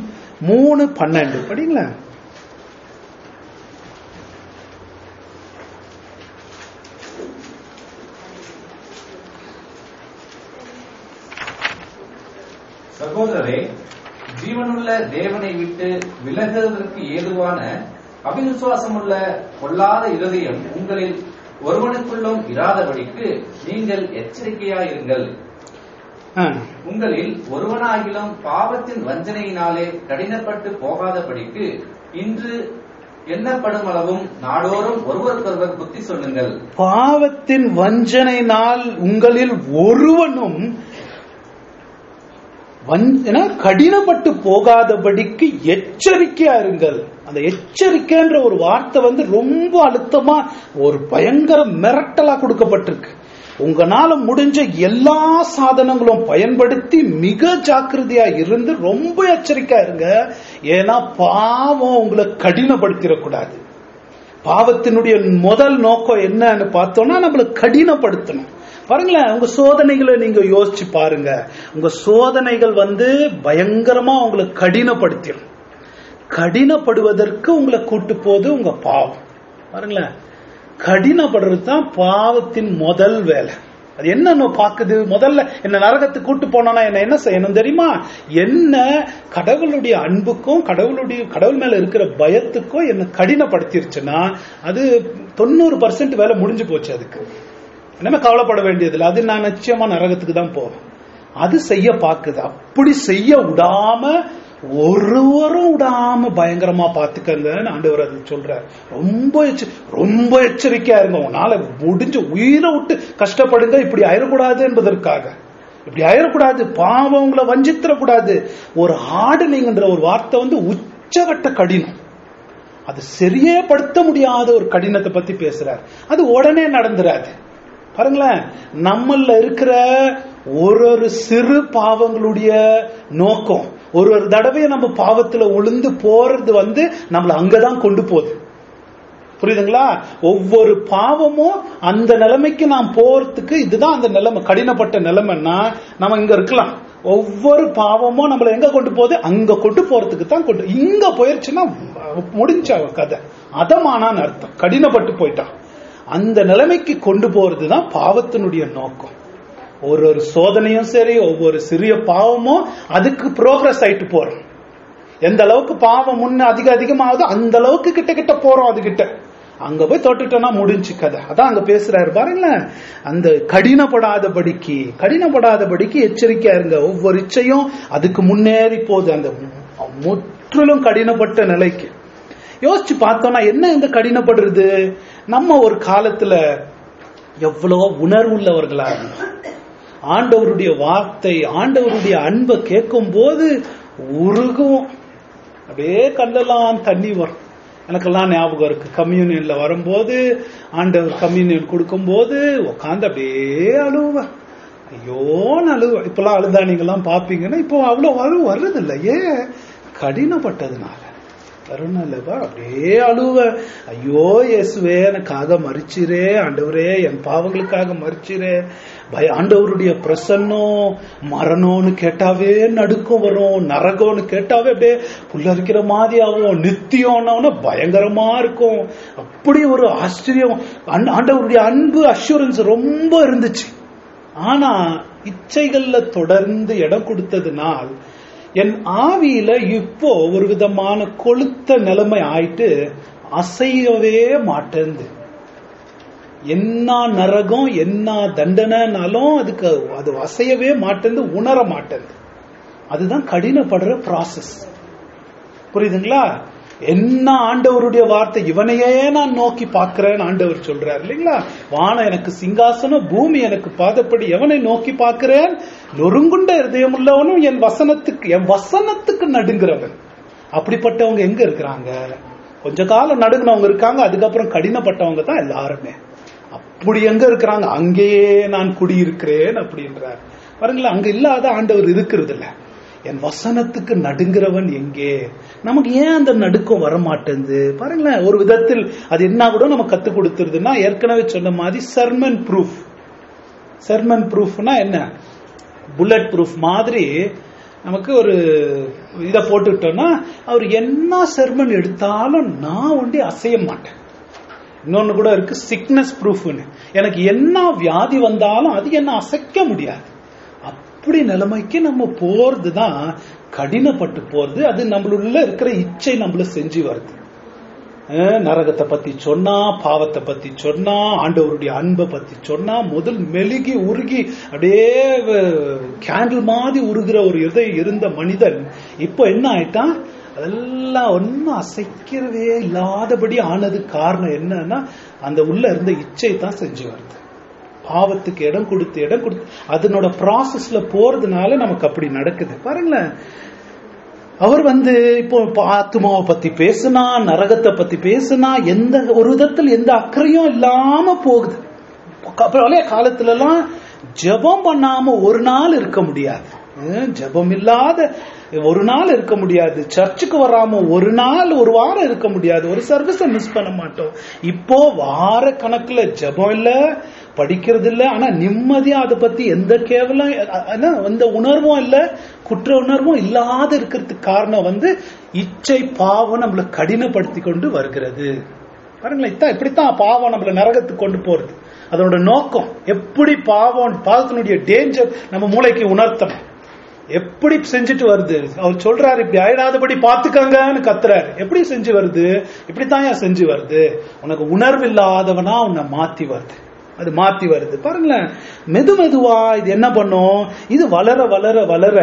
3:12 படிங்களா? சகோதரரே, ஜீவனுள்ள தேவனை விட்டு விலகுவதற்கு ஏதுவான அவிசுவாசமுள்ள பொல்லாத இருதயம் உங்களில் ஒருவனுக்குள்ளும் இராதபடிக்கு நீங்கள் எச்சரிக்கையாயிருங்கள். உங்களில் ஒருவனாகிலும் பாவத்தின் வஞ்சனையினாலே கடினப்பட்டு போகாதபடிக்கு இன்று எண்ணப்படும் அளவும் நாடோறும் ஒருவருக்கொருவர் புத்தி சொல்லுங்கள். பாவத்தின் வஞ்சனையினால் உங்களில் ஒருவனும் கடினப்பட்டு போகாதபடிக்கு எச்சரிக்கையா இருங்கள். அந்த எச்சரிக்கைன்ற ஒரு வார்த்தை ரொம்ப அழுத்தமா ஒரு பயங்கர மிரட்டலா கொடுக்கப்பட்டிருக்கு. உங்களால முடிஞ்ச எல்லா சாதனங்களும் பயன்படுத்தி மிக ஜாக்கிரதையா இருந்து ரொம்ப எச்சரிக்கையா இருங்க. ஏன்னா பாவம் உங்களை கடினப்படுத்திடக்கூடாது. பாவத்தினுடைய முதல் நோக்கம் என்னன்னு பார்த்தோம்னா நம்மளை கடினப்படுத்தணும். பாருங்களேன், உங்க சோதனைகளை நீங்க யோசிச்சு பாருங்க. உங்க சோதனைகள் பயங்கரமா உங்களை கடினப்படுத்திடும். கடினப்படுவதற்கு உங்களை கூட்டு போது உங்க பாவம். பாருங்களேன், கடினப்படுறது தான் பாவத்தின் முதல் வேலை. அது என்ன பாக்குது? முதல்ல என்ன நரகத்துக்கு கூட்டு போனா என்ன செய்யணும் தெரியுமா? என்ன கடவுளுடைய அன்புக்கும் கடவுள் மேல இருக்கிற பயத்துக்கும் என்ன கடினப்படுத்திருச்சுன்னா அது 90% வேலை முடிஞ்சு போச்சு. அதுக்கு என்ன கவலைப்பட வேண்டியதில்லை. அது நான் நிச்சயமா நரகத்துக்கு தான் போவேன். அது செய்ய பாக்குது. அப்படி செய்ய விடாம ஒருவரும் விடாம பயங்கரமா பாத்துக்கங்க ஆண்டவர் அது சொல்றாரு. ரொம்ப எச்சரிக்கையா இருங்க. உன்னால முடிஞ்ச உயிரை விட்டு கஷ்டப்படுங்க, இப்படி ஆயிடக்கூடாது என்பதற்காக. இப்படி ஆயிடக்கூடாது, பாவம் உங்களை வஞ்சித்திரக்கூடாது. ஒரு ஆடுலிங்கன்ற ஒரு வார்த்தை உச்சகட்ட கடினம், அது சரியே படுத்த முடியாத ஒரு கடினத்தை பத்தி பேசுறார். அது உடனே நடந்துராது. பாருங்களேன், நம்மள இருக்கிற ஒரு சிறு பாவங்களுடைய நோக்கம், ஒரு தடவையை நம்ம பாவத்துல உளுந்து போறது நம்மள அங்கதான் கொண்டு போகுது. புரியுதுங்களா? ஒவ்வொரு பாவமும் அந்த நிலைமைக்கு நாம் போறதுக்கு இதுதான் அந்த நிலைமை, கடினப்பட்ட நிலைமைன்னா நம்ம இங்க இருக்கலாம். ஒவ்வொரு பாவமும் நம்மள எங்க கொண்டு போகுது? அங்க கொண்டு போறதுக்கு தான் கொண்டு. இங்க போயிருச்சுன்னா முடிஞ்ச கதை, அதமானான்னு அர்த்தம். கடினப்பட்டு போயிட்டான். அந்த நிலைமைக்கு கொண்டு போறதுதான் பாவத்தினுடைய நோக்கம். ஒரு சோதனையும் சரி, ஒவ்வொரு சிறிய பாவமும் அதுக்கு ப்ரோக்ரஸ் ஆயிட்டு போறோம். எந்த அளவுக்கு பாவம் முன்ன அதிகமாகுதோ அந்த அளவுக்கு கிட்ட கிட்ட போறோம். அது கிட்ட அங்க போய் தொட்டுட்டோம்னா முடிஞ்சு கதை. அதான் அங்க பேசுறாரு பாருங்களேன், அந்த கடினப்படாதபடிக்கு எச்சரிக்கையா இருங்க. ஒவ்வொரு இச்சையும் அதுக்கு முன்னேறி போகுது அந்த முற்றிலும் கடினப்பட்ட நிலைக்கு. யோசிச்சு பார்த்தோம்னா என்ன இந்த கடினப்படுறது? நம்ம ஒரு காலத்துல எவ்வளவோ உணர்வுள்ளவர்களா இருந்தோம். ஆண்டவருடைய வார்த்தை, ஆண்டவருடைய அன்பை கேட்கும் போது உருகும், அப்படியே கல்லெல்லாம் தண்ணி வரும். எனக்கெல்லாம் ஞாபகம் இருக்கு, கம்யூனியன்ல வரும்போது, ஆண்டவர் கம்யூனியன் கொடுக்கும் போது உட்காந்து அப்படியே அழுவேன். ஐயோன்னு அழுவேன். இப்பெல்லாம் அழுதா நீங்க எல்லாம் பாப்பீங்கன்னா இப்போ அவ்வளவு வர்றது இல்லை. ஏன்? கடினப்பட்டதுனால வருணல்லவா அப்படியே அழுவ. ஐயோ இயேசுவே எனக்காக மரிச்சிரே, ஆண்டவரே என் பாவங்களுக்காக மரிச்சிரே. ஆண்டவருடைய பிரசன்னம், மரணம்னு கேட்டாவே நடுக்கம் வரும், நரகம்னு கேட்டாவே அப்படியே புல்லரிக்கிற மாதிரி ஆகும், நித்தியம்னா பயங்கரமா இருக்கும். அப்படி ஒரு ஆச்சரியம், ஆண்டவருடைய அன்பு அஷூரன்ஸ் ரொம்ப இருந்துச்சு. ஆனா இச்சைகள்ல தொடர்ந்து இடம் கொடுத்ததுனால் என் ஆவியில இப்போ ஒரு விதமான கொளுத்த நிலைமை ஆயிட்டு அசையவே மாட்டேந்து. என்ன நரகம் என்ன தண்டனைனாலும் அதுக்கு அது அசையவே மாட்டேந்து, உணர மாட்டேந்து. அதுதான் கடினப்படுற ப்ராசஸ். புரியுதுங்களா? என்ன ஆண்டவருடைய வார்த்தை, இவனையே நான் நோக்கி பார்க்கிறேன் ஆண்டவர் சொல்றாரு இல்லைங்களா? வானம் எனக்கு சிங்காசனம், பூமி எனக்கு பாதப்படி, எவனை நோக்கி பார்க்கிறேன்? நொறுங்குண்ட இருதயம் உள்ளவனும் என் வசனத்துக்கு நடுங்கிறவன். அப்படிப்பட்டவங்க எங்க இருக்கிறாங்க? கொஞ்ச காலம் நடுங்கினவங்க இருக்காங்க, அதுக்கப்புறம் கடினப்பட்டவங்க தான் எல்லாருமே. அப்படி எங்க இருக்கிறாங்க? அங்கேயே நான் குடியிருக்கிறேன் அப்படின்றார். பாருங்களா, அங்க இல்லாத ஆண்டவர் இருக்கிறது இல்ல. என் வசனத்துக்கு நடுங்கிறவன் எங்கே? நமக்கு ஏன் அந்த நடுக்கம் வரமாட்டேங்குது? பாருங்களேன், ஒரு விதத்தில் அது என்ன கூட நம்ம கத்து கொடுத்துருதுன்னா, ஏற்கனவே சொன்ன மாதிரி சர்மன் ப்ரூஃப். சர்மன் ப்ரூஃப்னா என்ன? புல்லட் ப்ரூஃப் மாதிரி நமக்கு ஒரு இதை போட்டுட்டோம்னா, அவர் என்ன சர்மன் எடுத்தாலும் நான் ஒண்டி அசைய மாட்டேன். இன்னொன்னு கூட இருக்கு, சிக்னஸ் ப்ரூஃப்னு. எனக்கு என்ன வியாதி வந்தாலும் அது என்ன அசைக்க முடியாது. அப்படி நிலைமைக்கு நம்ம போறதுதான் கடினப்பட்டு போறது. அது நம்மளுள்ள இருக்கிற இச்சை நம்மள செஞ்சு வருது. நரகத்தை பத்தி சொன்னா, பாவத்தை பத்தி சொன்னா, ஆண்டவருடைய அன்பை பத்தி சொன்னா, முதல் மெழுகி உருகி அப்படியே கேண்டில் மாதிரி உருகிற ஒரு இதயம் இருந்த மனிதன் இப்போ என்ன ஆயிட்டான்? அதெல்லாம் ஒன்னும் அசைக்கிறதே இல்லாதபடி ஆனது. காரணம் என்னன்னா, அந்த உள்ள இருந்த இச்சை தான் செஞ்சு வருது. பாவத்துக்கு இடம் கொடுத்து அதனோட ப்ராசஸ்ல போறதுனால நமக்கு அப்படி நடக்குது. பாருங்களேன், அவர் இப்போ ஆத்மாவை பத்தி பேசுனா, நரகத்தை பத்தி பேசுனா, எந்த ஒரு விதத்தில் எந்த அக்கறையும் இல்லாம போகுது. பழைய காலத்துல எல்லாம் ஜெபம் பண்ணாம ஒரு நாள் இருக்க முடியாது. ஜெபம் இல்லாத ஒரு நாள் இருக்க முடியாது. சர்ச்சுக்கு வராம ஒரு நாள், ஒரு வாரம் இருக்க முடியாது. ஒரு சர்வீஸை மிஸ் பண்ண மாட்டோம். இப்போ வார கணக்குல ஜெபம் இல்ல, படிக்கிறது இல்ல. ஆனா நிம்மதியா அதை பத்தி எந்த கேவலம், எந்த உணர்வும் இல்ல, குற்ற உணர்வும் இல்லாத இருக்கிறதுக்கு காரணம் இச்சை, பாவம் நம்மளை கடினப்படுத்தி கொண்டு வருகிறது. பாருங்களேன், இப்படித்தான் பாவம் நம்மள நரகத்துக்கு கொண்டு போறது. அதோட நோக்கம் எப்படி பாவத்தினுடைய டேஞ்சர் நம்ம மூளைக்கு உணர்த்தணும். எப்படி செஞ்சுட்டு வருது? அவர் சொல்றாரு, இப்படி ஆயிடாதபடி பாத்துக்கங்கன்னு கத்துறாரு. எப்படி செஞ்சு வருது? இப்படித்தான் செஞ்சு வருது. உனக்கு உணர்வு இல்லாதவனா உன்னை மாத்தி வருது. அது மாத்தி வருது. பாருங்களேன், மெதுவா இது என்ன பண்ணும்? இது வளர வளர வளர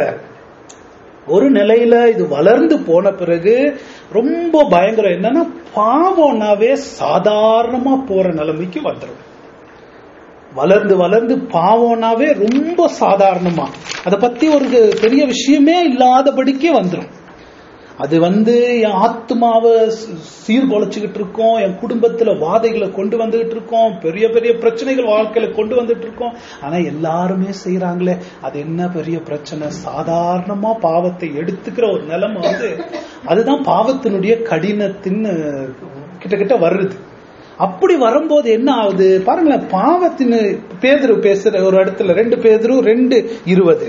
ஒரு நிலையில இது வளர்ந்து போன பிறகு ரொம்ப பயங்கரம் என்னன்னா, பாவம்னாவே சாதாரணமா போற நிலைமைக்கு வந்துடும். வளர்ந்து வளர்ந்து பாவம்னாவே ரொம்ப சாதாரணமா அதை பத்தி ஒரு பெரிய விஷயமே இல்லாதபடிக்கே வந்துடும். அது என் ஆத்மாவை சீர்குலைச்சுக்கிட்டு இருக்கோம், என் குடும்பத்துல வாதைகளை கொண்டு வந்துகிட்டு இருக்கோம், பெரிய பெரிய பிரச்சனைகள் வாழ்க்கையில கொண்டு வந்துட்டு இருக்கோம். ஆனா எல்லாருமே செய்யறாங்களே, அது என்ன பெரிய பிரச்சனை? சாதாரணமா பாவத்தை எடுத்துக்கிற ஒரு நிலைமை அதுதான் பாவத்தினுடைய கடினத்தின் கிட்ட வருது. அப்படி வரும்போது என்ன ஆகுது பாருங்களேன். பாவத்தின் பேதுரு பேசுற ஒரு இடத்துல 2 பேதுரு 2:20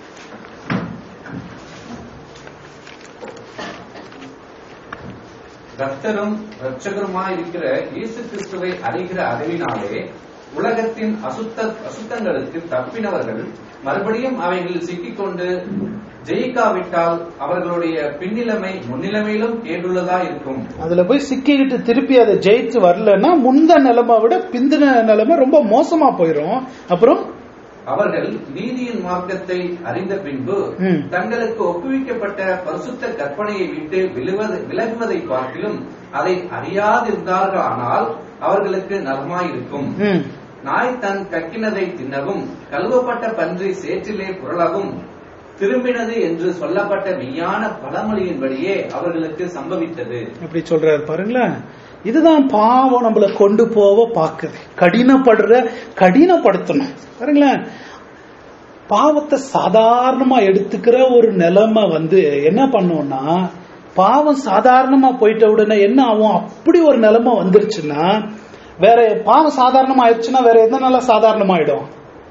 கர்த்தரும் இரட்சகருமாயிருக்கிற இயேசு கிறிஸ்துவை அறிகிற அறிவினாலே உலகத்தின் அசுத்தங்களுக்கு தப்பினவர்கள் மறுபடியும் அவைகளில் சிக்கிக்கொண்டு ஜெயிக்காவிட்டால் அவர்களுடைய பின்னிலைமை முன்னிலைமையிலும் கேடுள்ளதா இருக்கும். அதுல போய் சிக்கிக்கிட்டு திருப்பி அதை ஜெயிச்சு வரலன்னா முந்த நிலைமை விட பிந்தின நிலைமை ரொம்ப மோசமா போயிரும். அப்புறம் அவர்கள் நீதியின் மார்க்கத்தை அறிந்த பின்பு தங்களுக்கு ஒப்புவிக்கப்பட்ட பரிசுத்த கற்பனையை விட்டு விலகுவதை பார்க்கிலும் அதை அறியாதிருந்தார்களானால் அவர்களுக்கு நலமாயிருக்கும். நாய் தன் கக்கினதை தின்னவும் கழுவப்பட்ட பன்றி சேற்றிலே புரளவும் திரும்பினது என்று சொல்லப்பட்ட மெய்யான பழமொழியின்படியே அவர்களுக்கு சம்பவித்தது. எப்படி சொல்றாரு பாருங்களேன். இதுதான் பாவம் நம்மள கொண்டு போக பாக்குது. கடினப்படுத்தணும் பாருங்களேன். பாவத்தை சாதாரணமா எடுத்துக்கிற ஒரு நிலைமை என்ன பண்ணுவோம்னா, பாவம் சாதாரணமா போயிட்ட உடனே என்ன ஆகும், அப்படி ஒரு நிலைமை வந்துருச்சுன்னா, வேற பாவம் சாதாரணமா ஆயிடுச்சுன்னா வேற எந்த நல்லா சாதாரணமாயிடும்?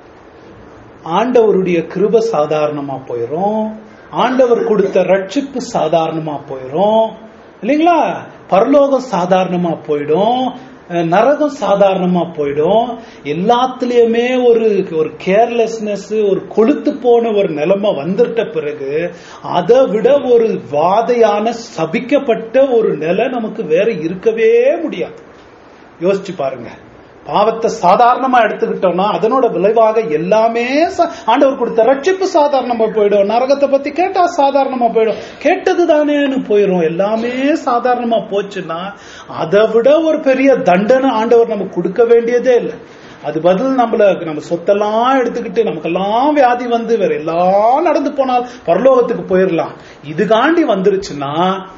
ஆண்டவருடைய கிருபை சாதாரணமா போயிரும், ஆண்டவர் கொடுத்த ரட்சிப்பு சாதாரணமா போயிரும் இல்லைங்களா? பரலோகம் சாதாரணமா போயிடும், நரகம் சாதாரணமா போயிடும். எல்லாத்துலயுமே ஒரு கேர்லெஸ்னஸ், ஒரு கொளுத்து போன ஒரு நிலைமை வந்துட்ட பிறகு அதை விட ஒரு வாதையான சபிக்கப்பட்ட ஒரு நிலை நமக்கு வேற இருக்கவே முடியாது. யோசிச்சு பாருங்க. பாவத்தை சாதாரணமா எடுத்துக்கிட்டோம்னா அதனோட விளைவாக எல்லாமே ஆண்டவர் கொடுத்த ரட்சிப்பு சாதாரணமா போயிடும், நரகத்தை பத்தி கேட்டா சாதாரணமா போயிடும், கேட்டது தானேன்னு போயிடும். எல்லாமே சாதாரணமா போச்சுன்னா அதை விட ஒரு பெரிய தண்டனை ஆண்டவர் நமக்கு கொடுக்க வேண்டியதே இல்லை. அது பதில் நம்ம சொத்தெல்லாம் எடுத்துக்கிட்டு நமக்கெல்லாம் வியாதி வேற எல்லாம் நடந்து போனால் பரலோகத்துக்கு போயிடலாம். இதுகாண்டி வந்துருச்சுன்னா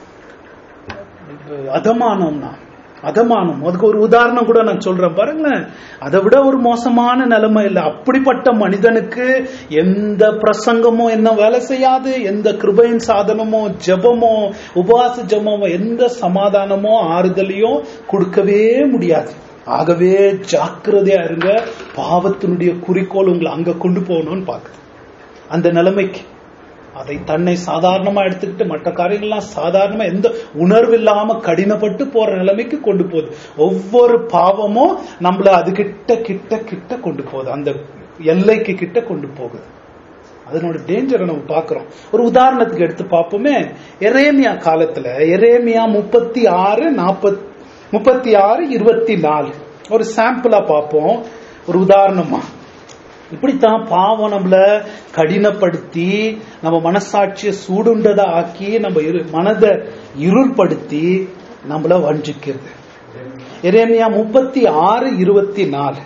அதமானம். அதுக்கு ஒரு உதாரணம் கூட நான் சொல்றேன் பாருங்களேன். அதை விட ஒரு மோசமான நிலைமை இல்லை. அப்படிப்பட்ட மனிதனுக்கு எந்த பிரசங்கமோ என்ன வேலை செய்யாது, எந்த கிருபையின் சாதனமோ ஜெபமோ உபவாச ஜெபமோ எந்த சமாதானமோ ஆறுதலையும் கொடுக்கவே முடியாது. ஆகவே ஜாக்கிரதையா இருங்க. பாவத்தினுடைய குறிக்கோள் உங்களை அங்க கொண்டு போகணும்னு பாக்குது. அந்த நிலைமைக்கு அதை தன்னை சாதாரணமா எடுத்துக்கிட்டு மற்ற காரியங்கள்லாம் சாதாரணமா எந்த உணர்வு இல்லாம கடினப்பட்டு போற நிலைமைக்கு கொண்டு போகுது. ஒவ்வொரு பாவமும் நம்மள அது கிட்ட கொண்டு போகுது, அந்த எல்லைக்கு கிட்ட கொண்டு போகுது. அதனோட டேஞ்சரை நம்ம பாக்குறோம். ஒரு உதாரணத்துக்கு எடுத்து பார்ப்போமே. எரேமியா காலத்துல எரேமியா 36:24 ஒரு சாம்பிளா பார்ப்போம், ஒரு உதாரணமா. இப்படித்தான் பாவம் நம்மள கடினப்படுத்தி நம்ம மனசாட்சியை சூடுண்டதா ஆக்கி நம்ம மனதை இருள்படுத்தி நம்மள வஞ்சிக்கிறது. எரேமியா 36:24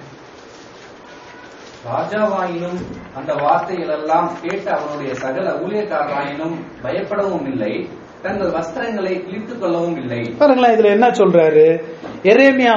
ராஜாவாயினும் அந்த வார்த்தைகள் எல்லாம் கேட்ட அவனுடைய சகல ஊழியக்காரராயினும் பயப்படவும் இல்லை, தங்கள் வஸ்திரங்களை கிழித்துக் கொள்ளவும் இல்லை. பாருங்களேன், இதுல என்ன சொல்றாரு? எரேமியா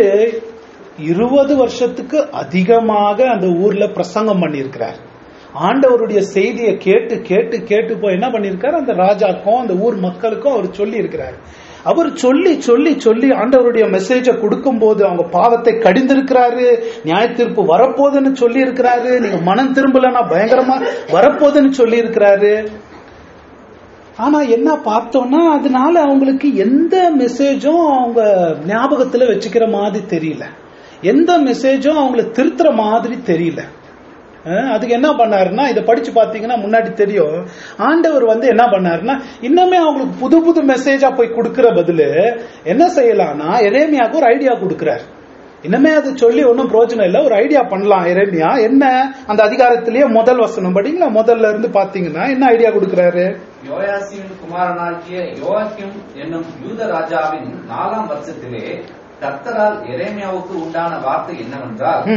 20 வருஷத்துக்கு அதிகமாக அந்த ஊர்ல பிரசங்கம் பண்ணியிருக்கிறார். ஆண்டவருடைய செய்தியை கேட்டு கேட்டு கேட்டு போய் என்ன பண்ணிருக்காரு, அந்த ராஜாக்கும் அந்த ஊர் மக்களுக்கும் அவர் சொல்லி இருக்கிறார். அவர் சொல்லி சொல்லி சொல்லி ஆண்டவருடைய மெசேஜ கொடுக்கும் போது அவங்க பாவத்தை கடிந்திருக்கிறாரு, நியாய தீர்ப்பு வரப்போகுதுன்னு சொல்லி இருக்கிறாரு, நீங்க மனம் திரும்பலன்னா பயங்கரமா வரப்போகுதுன்னு சொல்லி இருக்கிறாரு. ஆனா என்ன பார்த்தோம்னா அதனால அவங்களுக்கு எந்த மெசேஜும் அவங்க ஞாபகத்துல வச்சுக்கிற மாதிரி தெரியல, எந்த மெசேஜும் அவங்களை திருத்துற மாதிரி தெரியல. அதுக்கு என்ன பண்ணாருன்னா, இதை படிச்சு பாத்தீங்கன்னா முன்னாடி தெரியும், ஆண்டவர் என்ன பண்ணாருன்னா இன்னுமே அவங்களுக்கு புது புது மெசேஜா போய் கொடுக்கிற பதிலு என்ன செய்யலாம்னா எரேமியாவுக்கு ஒரு ஐடியா கொடுக்கிறார். இன்னுமே அது சொல்லி ஒன்னும் பிரயோஜனம் இல்லை, ஒரு ஐடியா பண்ணலாம். எரேமியா என்ன அந்த அதிகாரத்திலேயே முதல் வசனம் படிங்களா, முதல்ல இருந்து பாத்தீங்கன்னா என்ன ஐடியா கொடுக்கிறாரு? யோயாசின் குமாரனாகிய யோவாக்கிம் என்னும் யூத ராஜாவின் 4ஆம் வருஷத்திலே கர்த்தரால் எரேமியாவுக்கு உண்டான வார்த்தை என்னவென்றால்,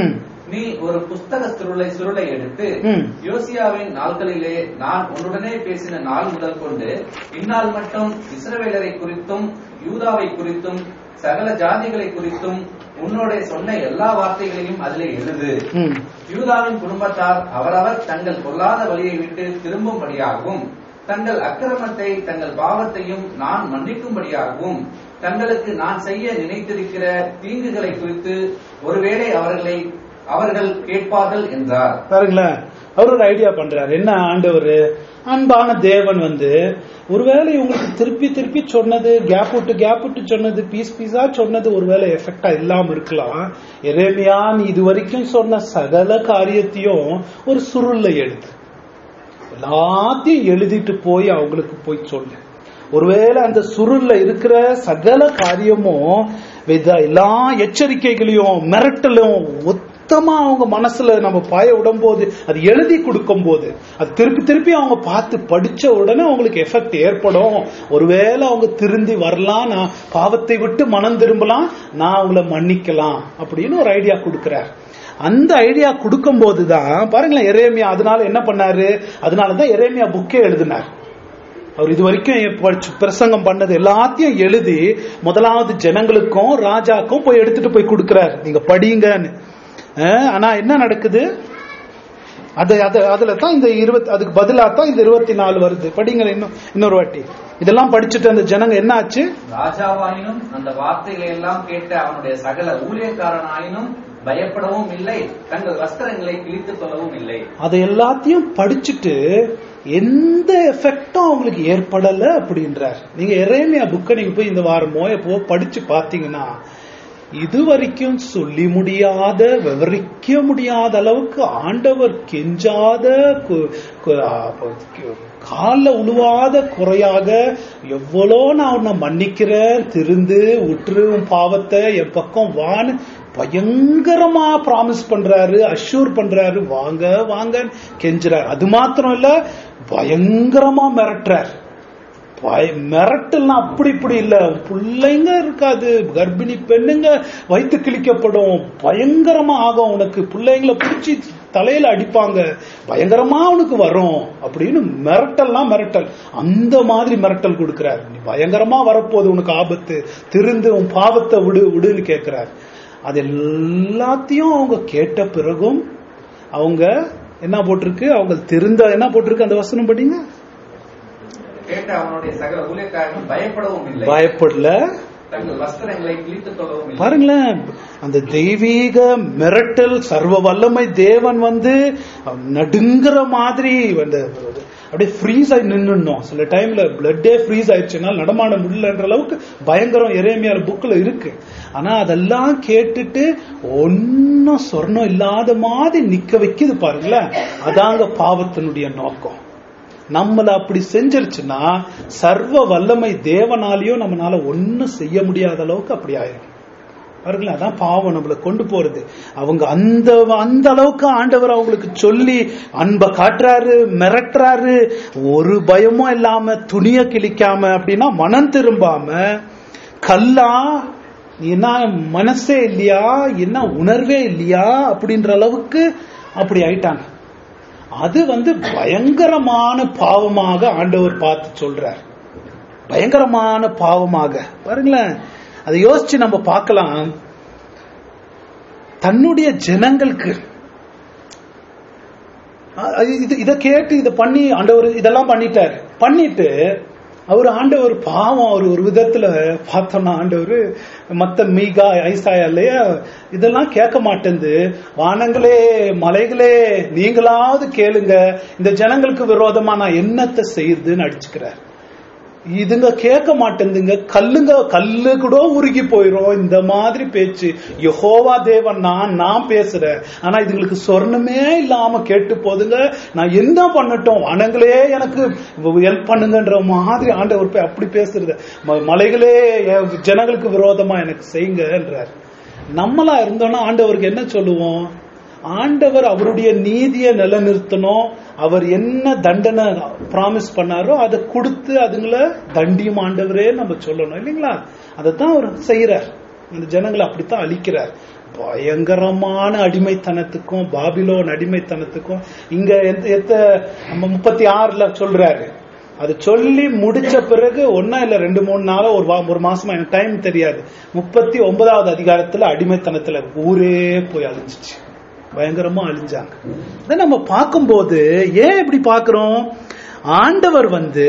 நீ ஒரு புஸ்தக சுருளை எடுத்து யோசியாவின் நாட்களிலே நான் உன்னுடனே பேசின நாள் முதல் கொண்டு இந்நாள் மட்டும் இஸ்ரவேலரை குறித்தும் யூதாவை குறித்தும் சகல ஜாதிகளை குறித்தும் உன்னோட சொன்ன எல்லா வார்த்தைகளையும் அதிலே எழுது. யூதாவின் குடும்பத்தார் அவரவர் தங்கள் பொல்லாத வழியை விட்டு திரும்பும்படியாகவும் தங்கள் அக்கிரமத்தை தங்கள் பாவத்தையும் நான் மன்னிக்கும்படியாகவும் தங்களுக்கு நான் செய்ய நினைத்திருக்கிற தீங்குகளை குறித்து ஒருவேளை அவர்கள் கேட்பார்கள் என்றார். பாருங்களேன், அவர் ஒரு ஐடியா பண்றாரு. என்ன ஆண்டவர் அன்பான தேவன் ஒருவேளை உங்களுக்கு திருப்பி திருப்பி சொன்னது, கேப் விட்டு சொன்னது, பீஸா சொன்னது ஒருவேளை எஃபெக்டா இல்லாம இருக்கலாம். எரேமியா நீ இது வரைக்கும் சொன்ன சகல காரியத்தையும் ஒரு சுருள்ல எழுது, எல்லாத்தையும் எழுதிட்டு போய் அவங்களுக்கு போய் சொல்லு. ஒருவேளை அந்த சுருள்ல இருக்கிற சகல காரியமும் எல்லா எச்சரிக்கைகளையும் மிரட்டலும் மொத்தமா அவங்க மனசுல நம்ம பாய விடும் போது, அது எழுதி கொடுக்கும் போது, அது திருப்பி திருப்பி அவங்க பார்த்து படிச்ச உடனே அவங்களுக்கு எஃபெக்ட் ஏற்படும். ஒருவேளை அவங்க திருந்தி வரலாம், நான் பாவத்தை விட்டு மனம் திரும்பலாம், நான் அவங்கள மன்னிக்கலாம் அப்படின்னு ஒரு ஐடியா கொடுக்கிறார். அந்த ஐடியா கொடுக்கும் போதுதான் பாருங்களேன் எரேமியா அதனால என்ன பண்ணாரு, அதனாலதான் எரேமியா புக்கே எழுதினார். அவர் இது வரைக்கும் பிரசங்கம் பண்ணது எல்லாத்தையும் எழுதி முதலாவது ஜனங்களுக்கும் ராஜாக்கும் போய் எடுத்துட்டு போய் கொடுக்கிறார், நீங்க படிங்கன்னு. ஆனா என்ன நடக்குது, அதுல தான் இந்த 20, அதுக்கு பதிலா தான் இந்த 24 வருது. படிங்க இன்னொரு வாட்டி. இதெல்லாம் படிச்சுட்டு அந்த ஜனங்க என்ன ஆச்சு, ராஜாவாயினும் அந்த வார்த்தைகளை எல்லாம் கேட்ட அவனுடைய சகல ஊழியக்காரனாயினும் பயப்படவும் இல்லை, தங்கள் வஸ்திரங்களை கிழித்துக் கொள்ளவும் இல்லை. அதை எல்லாத்தையும் படிச்சுட்டு எந்த எஃபெக்டும் அவங்களுக்கு ஏற்படல அப்படின்றார். நீங்க எரேமியா புக்கை நீங்க போய் இந்த வாரமோ எப்போ படிச்சு பாத்தீங்கன்னா, இதுவரைக்கும் சொல்லி முடியாத, விவரிக்க முடியாத அளவுக்கு ஆண்டவர் கெஞ்சாத, கால உழுவாத குறையாக எவ்வளோ நான் உன்னை மன்னிக்கிறேன், திருந்து உற்று பாவத்தை என் பக்கம் வான்னு பயங்கரமா பிராமிஸ் பண்றாரு, அஷ்யூர் பண்றாரு, வாங்க வாங்க கெஞ்சுறாரு. அது மாத்திரம் இல்ல, பயங்கரமா மிரட்டுறார். மிரட்டல்னா அப்படி இப்படி இல்ல, பிள்ளைங்க இருக்காது, கர்ப்பிணி பெண்ணுங்க வயிற்று கிழிக்கப்படும், பயங்கரமா ஆகும், உனக்கு பிள்ளைங்களை பிடிச்சி தலையில அடிப்பாங்க, பயங்கரமா உனக்கு வரும் அப்படின்னு மிரட்டல். அந்த மாதிரி மிரட்டல் கொடுக்கிறார். நீ பயங்கரமா வரப்போது, உனக்கு ஆபத்து, திருந்து உன் பாவத்தை விடுன்னு கேட்கிறார். அது எல்லாத்தையும் அவங்க கேட்ட பிறகும் அவங்க என்ன போட்டிருக்கு, அவங்க திருந்த என்ன போட்டிருக்கு அந்த வசனம் படிங்க. கேட்ட அவனுடைய சகல ஊழியக்காரர்கள் பயப்படவும் இல்லை, பயப்படல, தங்கள் வஸ்திரங்களை கிழித்துக் கொள்ளவும் இல்லை. பாருங்களேன், அந்த தெய்வீக மிரட்டல், சர்வ வல்லமை தேவன் நடுங்குற மாதிரி அப்படியே ஃப்ரீஸ் ஆகி நின்னுடணும். சில டைம்ல பிளட்டே ஃப்ரீஸ் ஆயிடுச்சுன்னா நடமாட முடியலன்ற அளவுக்கு பயங்கரம் எரேமியா புக்ல இருக்கு. ஆனா அதெல்லாம் கேட்டுட்டு ஒன்னும் சொர்ணம் இல்லாத மாதிரி நிக்க வைக்குது பாருங்களேன். அதாங்க பாவத்தினுடைய நோக்கம். நம்மள அப்படி செஞ்சிருச்சுன்னா சர்வ வல்லமை தேவனாலையும் நம்மளால ஒன்னும் செய்ய முடியாத அளவுக்கு அப்படி ஆயிரும். பாருங்களேன், அதான் பாவம் நம்மளை கொண்டு போறது. அவங்க அந்த அளவுக்கு ஆண்டவர் அவங்களுக்கு சொல்லி அன்பை காட்டுறாரு, மிரட்டுறாரு, ஒரு பயமும் இல்லாம, துணிய கிழிக்காம, அப்படின்னா மனம் திரும்பாம, கல்லா என்ன மனசே இல்லையா, என்ன உணர்வே இல்லையா அப்படின்ற அளவுக்கு அப்படி ஆயிட்டாங்க. அது பயங்கரமான பாவமாக ஆண்டவர் பார்த்து சொல்றார். பயங்கரமான பாவமாக பாருங்களேன். அதை யோசிச்சு நம்ம பார்க்கலாம். தன்னுடைய ஜனங்களுக்கு இத கேட்டு இத பண்ணி ஆண்டவர் இதெல்லாம் பண்ணிட்டு அவர் ஆண்டவர் பாவம், அவர் ஒரு விதத்துல பார்த்தோம்னா ஆண்டவர் மத்த மீகா ஐசாயா இல்லையா, இதெல்லாம் கேட்க மாட்டேங்குது, வானங்களே மலைகளே நீங்களாவது கேளுங்க, இந்த ஜனங்களுக்கு விரோதமா நான் என்னத்தை செய்யுதுன்னு அடிச்சுக்கிறார். இதுங்க கேட்க மாட்டேங்குதுங்க, கல்லு கூட உருகி போயிரும். இந்த மாதிரி பேச்சு, யெகோவா தேவன் நான் பேசுறேன், ஆனா இதுங்களுக்கு சொர்ணமே இல்லாம கேட்டு போதுங்க, நான் என்ன பண்ணட்டும், வானங்களே எனக்கு ஹெல்ப் பண்ணுங்கன்ற மாதிரி ஆண்டவர் போய் அப்படி பேசுறது. மலைகளே ஜனங்களுக்கு விரோதமா எனக்கு செய்யுங்கன்றார். நம்மளா இருந்தோம்னா ஆண்டவருக்கு என்ன சொல்லுவோம்? ஆண்டவர் அவருடைய நீதியை நிலைநிறுத்தணும், அவர் என்ன தண்டனை பிராமிஸ் பண்ணாரோ அதை கொடுத்து அதுங்களை தண்டியும் ஆண்டவரே நம்ம சொல்லணும் இல்லைங்களா? அதைத்தான் அவர் செய்யறார். அந்த ஜனங்களை அப்படித்தான் அழிக்கிறார். பயங்கரமான அடிமைத்தனத்துக்கும் பாபிலோன் அடிமைத்தனத்துக்கும் இங்க 36 சொல்றாரு. அது சொல்லி முடிச்ச பிறகு ஒன்னா இல்ல 2-3 நாளோ ஒரு மாசமா எனக்கு டைம் தெரியாது. 39வது அதிகாரத்துல அடிமைத்தனத்துல ஊரே போய் அழிஞ்சிச்சு, பயங்கரமா அழிஞ்சாங்க. இதை நம்ம பார்க்கும்போது ஏன் இப்படி பாக்குறோம்? ஆண்டவர்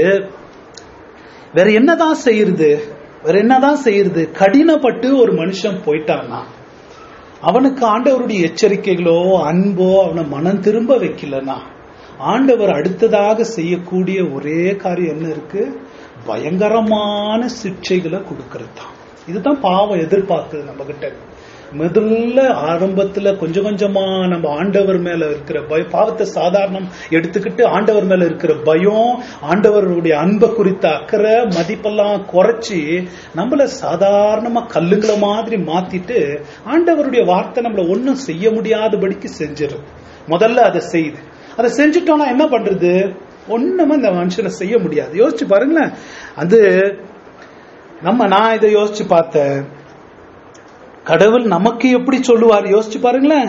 வேற என்னதான் செய்யறது? கடினப்பட்டு ஒரு மனுஷன் போயிட்டான்னா அவனுக்கு ஆண்டவருடைய எச்சரிக்கைகளோ அன்போ அவனை மனம் திரும்ப வைக்கலனா, ஆண்டவர் அடுத்ததாக செய்யக்கூடிய ஒரே காரியம் என்ன இருக்கு? பயங்கரமான சிக்ஷைகளை கொடுக்கறது தான். இதுதான் பாவம் எதிர்பார்க்குது நம்ம கிட்ட. முதல்ல ஆரம்பத்துல கொஞ்சம் கொஞ்சமா நம்ம ஆண்டவர் மேல இருக்கிற பாவத்தை சாதாரணம் எடுத்துக்கிட்டு ஆண்டவர் மேல இருக்கிற பயம், ஆண்டவருடைய அன்பை குறித்த அக்கறை மதிப்பெல்லாம் குறைச்சி நம்மள சாதாரணமா கல்லுங்களை மாதிரி மாத்திட்டு ஆண்டவருடைய வார்த்தை நம்மள ஒன்னும் செய்ய முடியாதபடிக்கு செஞ்சிடும். முதல்ல அதை செஞ்சுட்டோம்னா என்ன பண்றது? ஒண்ணுமே இந்த மனுஷனை செய்ய முடியாது. யோசிச்சு பாருங்களேன். அது நான் இதை யோசிச்சு பார்த்தேன். கடவுள் நமக்கு எப்படி சொல்லுவார் யோசிச்சு பாருங்களேன்.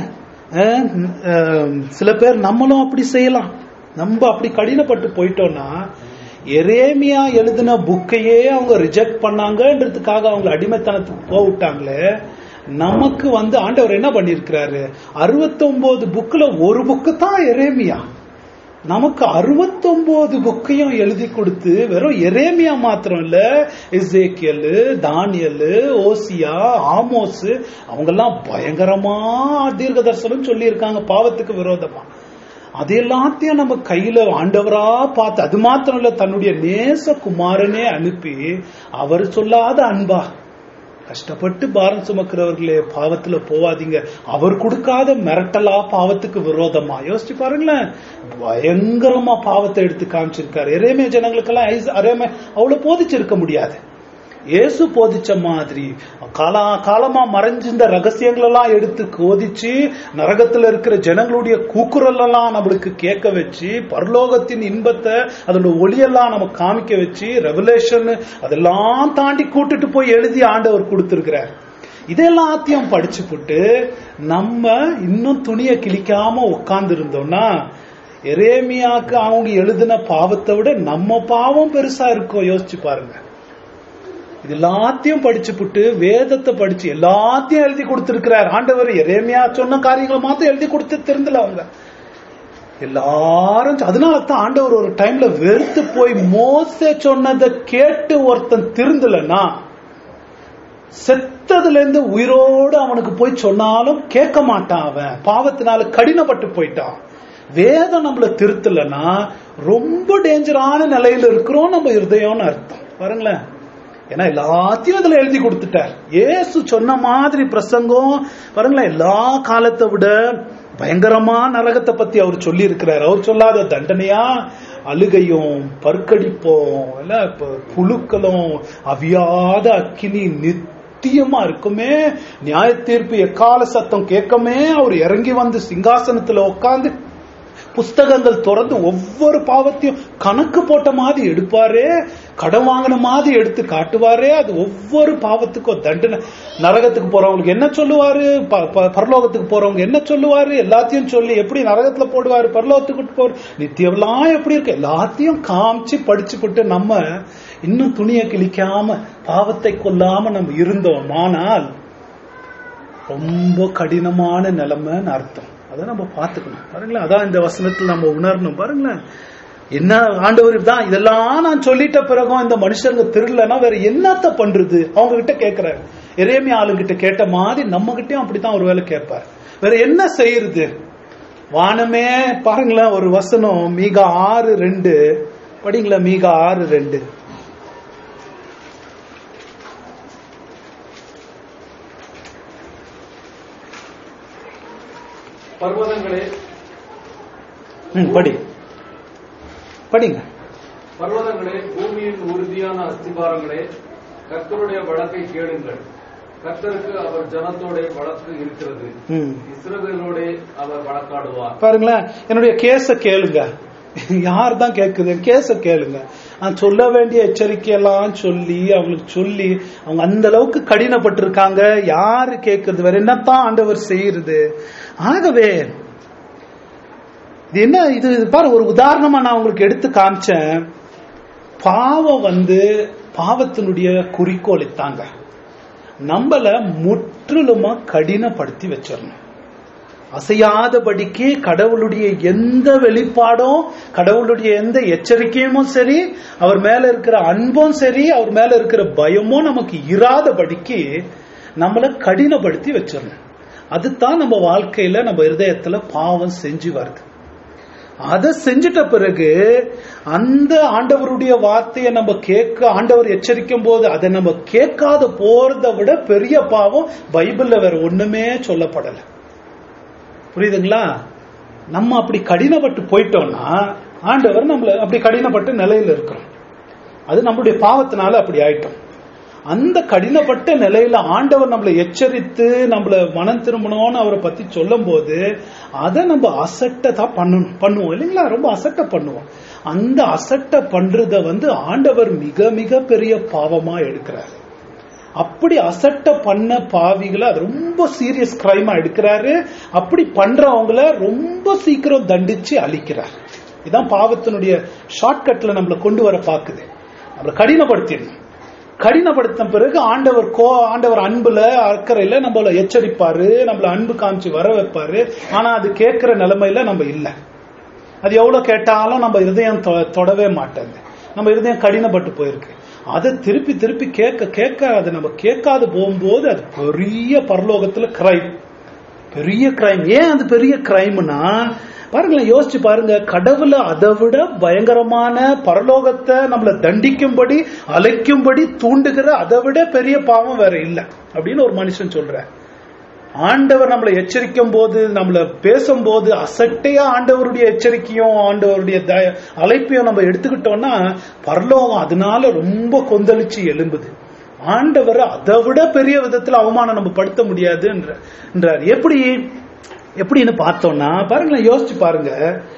சில பேர் நம்மளும் அப்படி செய்யலாம். நம்ம அப்படி கடினப்பட்டு போயிட்டோம்னா, எரேமியா எழுதின புக்கையே அவங்க ரிஜெக்ட் பண்ணாங்கன்றதுக்காக அவங்க அடிமைத்தனத்துக்கு போவிட்டாங்களே. நமக்கு ஆண்டவர் என்ன பண்ணிருக்கிறாரு? 69 புக்ல ஒரு புக்கு தான் எரேமியா. நமக்கு 69 புக்கையும் எழுதி கொடுத்து வெறும் எரேமியா மாத்திரம் இல்ல, எசேக்கியல், தானியல், ஓசியா, ஆமோஸ் அவங்க எல்லாம் பயங்கரமா தீர்க்க தரிசனம் சொல்லி இருக்காங்க பாவத்துக்கு விரோதமா. அது எல்லாத்தையும் நம்ம கையில ஆண்டவரா பார்த்து, அது மாத்திரம் இல்ல, தன்னுடைய நேச குமாரனே அனுப்பி அவர் சொல்லாத அன்பா, கஷ்டப்பட்டு பாரம் சுமக்கிறவர்களே பாவத்துல போவாதீங்க, அவர் கொடுக்காத மிரட்டலா பாவத்துக்கு விரோதமா. யோசிச்சு பாருங்களேன், பயங்கரமா பாவத்தை எடுத்து காமிச்சிருக்காரு. எரேமியா ஜனங்களுக்கெல்லாம் அவ்வளவு போதிச்சிருக்க முடியாது. இயேசு போதிச்ச மாதிரி காலமா மறைஞ்சிருந்த ரகசியங்கள் எல்லாம் எடுத்து கோதிச்சு நரகத்துல இருக்கிற ஜனங்களுடைய கூக்குரல் எல்லாம் நம்மளுக்கு கேட்க வச்சு, பரலோகத்தின் இன்பத்தை அதோட ஒளியெல்லாம் நம்ம காமிக்க வச்சு, ரெவலேஷன் அதெல்லாம் தாண்டி கூட்டிட்டு போய் எழுதி ஆண்டவர் கொடுத்திருக்கிறார். இதெல்லாத்தையும் படிச்சு போட்டு நம்ம இன்னும் துணியை கிழிக்காம உட்கார்ந்து இருந்தோம்னா, எரேமியாக்கு அவங்க எழுதின பாவத்தை விட நம்ம பாவம் பெருசா இருக்கும். யோசிச்சு பாருங்க. இது எல்லாத்தையும் படிச்சு புட்டு வேதத்தை படிச்சு எல்லாத்தையும் எழுதி கொடுத்திருக்கிறார் ஆண்டவர். எரேமியா சொன்ன காரியங்களை மாத்திரம் எழுதி கொடுத்து தெரிந்தல அவங்க எல்லாரும். அதனாலதான் ஆண்டவர் ஒரு டைம்ல வெறுத்து போய் மோசே சொன்னதை கேட்டு ஒருத்தன் திருந்தலன்னா, செத்ததுல இருந்து உயிரோடு அவனுக்கு போய் சொன்னாலும் கேட்க மாட்டான். அவன் பாவத்தினால கடினப்பட்டு போயிட்டான். வேதம் நம்மள திருத்தலன்னா ரொம்ப டேஞ்சரான நிலையில இருக்கிறோம் நம்ம இருதயம்னு அர்த்தம். பாருங்களேன், ஏன்னா எல்லாத்தையும் அதுல எழுதி கொடுத்துட்டார். இயேசு சொன்ன மாதிரி பிரசங்கம் பாருங்களேன், எல்லா காலத்தை விட பயங்கரமா நரகத்தை பத்தி அவர் சொல்லி இருக்கிறார். அவர் சொல்லாத தண்டனையா? அழுகையும் பற்கடிப்போம், புழுக்களும் அவியாத அக்கினி நித்தியமா இருக்குமே, நியாய தீர்ப்பு எக்கால சத்தம் கேட்கமே, அவர் இறங்கி வந்து சிங்காசனத்துல உட்கார்ந்து புஸ்தகங்கள் திறந்து ஒவ்வொரு பாவத்தையும் கணக்கு போட்ட மாதிரி எடுப்பாரே, கடன் வாங்கின மாதிரி எடுத்து காட்டுவாரே. அது ஒவ்வொரு பாவத்துக்கும் தண்டனை. நரகத்துக்கு போறவங்களுக்கு என்ன சொல்லுவாரு, பரலோகத்துக்கு போறவங்க என்ன சொல்லுவாரு, எல்லாத்தையும் சொல்லி எப்படி நரகத்துல போடுவாரு, பரலோகத்துக்கு போற நித்தியம்லாம் எப்படி இருக்கு எல்லாத்தையும் காமிச்சு படிச்சு போட்டு நம்ம இன்னும் துணியை கிழிக்காம பாவத்தை கொல்லாம நம்ம இருந்தோம். ஆனால் ரொம்ப கடினமான நிலைமைன்னு அர்த்தம். அதை நம்ம பார்த்துக்கணும். பாருங்களேன், அதான் இந்த வசனத்தில் நம்ம உணரணும். பாருங்களேன், என்ன ஆண்டவர் தான் இதெல்லாம் நான் சொல்லிட்ட பிறகும் இந்த மனுஷங்க திருடலன்னா வேற என்னத்த பண்றது அவங்க கிட்ட கேட்கிறாரு. எரேமியா ஆளுங்கிட்ட கேட்ட மாதிரி நம்ம கிட்டயும் அப்படித்தான் ஒரு வேலை கேட்பார். வேற என்ன செய்யறது? வானமே பாருங்களேன், ஒரு வசனம் மீகா 6:2 படிங்களா. மீகா 6:2 பர்வதங்களே படிங்க. பர்வதங்களே, பூமியின் உறுதியான அஸ்திபாரங்களே, கர்த்தருடைய வழக்கை கேளுங்கள். கர்த்தருக்கு அவர் ஜனத்தோட வழக்கு இருக்கிறது, இஸ்ரவேலோட அவர் வழக்காடுவார். பாருங்களேன், என்னுடைய கேஸ கேளுங்க. யார் தான் கேட்குது? கேஸ கேளுங்க. சொல்ல வேண்டிய எச்சரிக்கையெல்லாம் சொல்லி அவங்களுக்கு சொல்லி அவங்க அந்த அளவுக்கு கடினப்பட்டிருக்காங்க. யாரு கேட்கறது? வேற என்னத்தான் ஆண்டவர் செய்யறது? ஆகவே இது என்ன, இது பாரு, ஒரு உதாரணமா நான் உங்களுக்கு எடுத்து காமிச்சேன். பாவம் பாவத்தினுடைய குறிக்கோள் தாங்க நம்மள முற்றிலுமா கடினப்படுத்தி வச்சிடணும். அசையாதபடிக்கு கடவுளுடைய எந்த வெளிப்பாடும், கடவுளுடைய எந்த எச்சரிக்கையும் சரி, அவர் மேல இருக்கிற அன்பும் சரி, அவர் மேல இருக்கிற பயமும் நமக்கு இராதபடிக்கு நம்மளை கடினப்படுத்தி வச்சிடணும். அதுதான் நம்ம வாழ்க்கையில, நம்ம இருதயத்துல பாவம் செஞ்சு வருது. அதை செஞ்சிட்ட பிறகு அந்த ஆண்டவருடைய வார்த்தையை நம்ம கேட்க, ஆண்டவர் எச்சரிக்கும் போது அதை நம்ம கேட்காத போறதை விட பெரிய பாவம் பைபிள்ல வேற ஒண்ணுமே சொல்லப்படலை. புரியுதுங்களா? நம்ம அப்படி கடினப்பட்டு போயிட்டோம்னா ஆண்டவர் நம்மள அப்படி கடினப்பட்ட நிலையில இருக்கிறோம். அது நம்மளுடைய பாவத்தினால அப்படி ஆயிட்டோம். அந்த கடினப்பட்ட நிலையில ஆண்டவர் நம்மளை எச்சரித்து நம்மள மனம் திரும்பணும்னு அவரை பத்தி சொல்லும் போது அதை நம்ம அசட்டை தான் பண்ணுவோம் இல்லைங்களா? ரொம்ப அசட்டை பண்ணுவோம். அந்த அசட்டை பண்றத ஆண்டவர் மிக மிக பெரிய பாவமா எடுக்கிறார். அப்படி அசட்டை பண்ண பாவிகளை அது ரொம்ப சீரியஸ் கிரைமா எடுக்கிறாரு. அப்படி பண்றவங்கள ரொம்ப சீக்கிரம் தண்டிச்சு அழிக்கிறார். இதான் பாவத்தினுடைய ஷார்ட்கட்ல நம்மளை கொண்டு வர பாக்குது. நம்மளை கடினப்படுத்திடணும். கடினப்படுத்த பிறகு ஆண்டவர் அன்புல அக்கறையில நம்மள எச்சரிப்பாரு, நம்மள அன்பு காமிச்சு வர வைப்பாரு. ஆனா அது கேட்கிற நிலைமையில நம்ம இல்லை. அது எவ்வளவு கேட்டாலும் நம்ம இருதயம் தொடவே மாட்டேங்குது. நம்ம இருதயம் கடினப்பட்டு போயிருக்கு. அதை திருப்பி திருப்பி கேட்க அதை நம்ம கேட்காது போகும்போது அது பெரிய பரலோகத்துல கிரைம், பெரிய கிரைம். ஏன் அது பெரிய கிரைம்னா பாருங்களேன், யோசிச்சு பாருங்க. கடவுளை அதை விட பயங்கரமான பரலோகத்தை நம்மளை தண்டிக்கும்படி அழைக்கும்படி தூண்டுகிற அதை விட பெரிய பாவம் வேற இல்லை அப்படின்னு ஒரு மனுஷன் சொல்ற. ஆண்டவர் நம்மளை எச்சரிக்கும் போது, நம்மள பேசும்போது அசட்டையா ஆண்டவருடைய எச்சரிக்கையும் ஆண்டவருடைய அழைப்பையும் நம்ம எடுத்துக்கிட்டோம்னா பரலோகம் அதனால ரொம்ப கொந்தளிச்சு எழும்புது. ஆண்டவர் அதை விட பெரிய விதத்துல அவமானம் நம்ம படுத்த முடியாது என்றார். எப்படின்னு பார்த்தோம்னா பாருங்களேன், யோசிச்சு பாருங்க.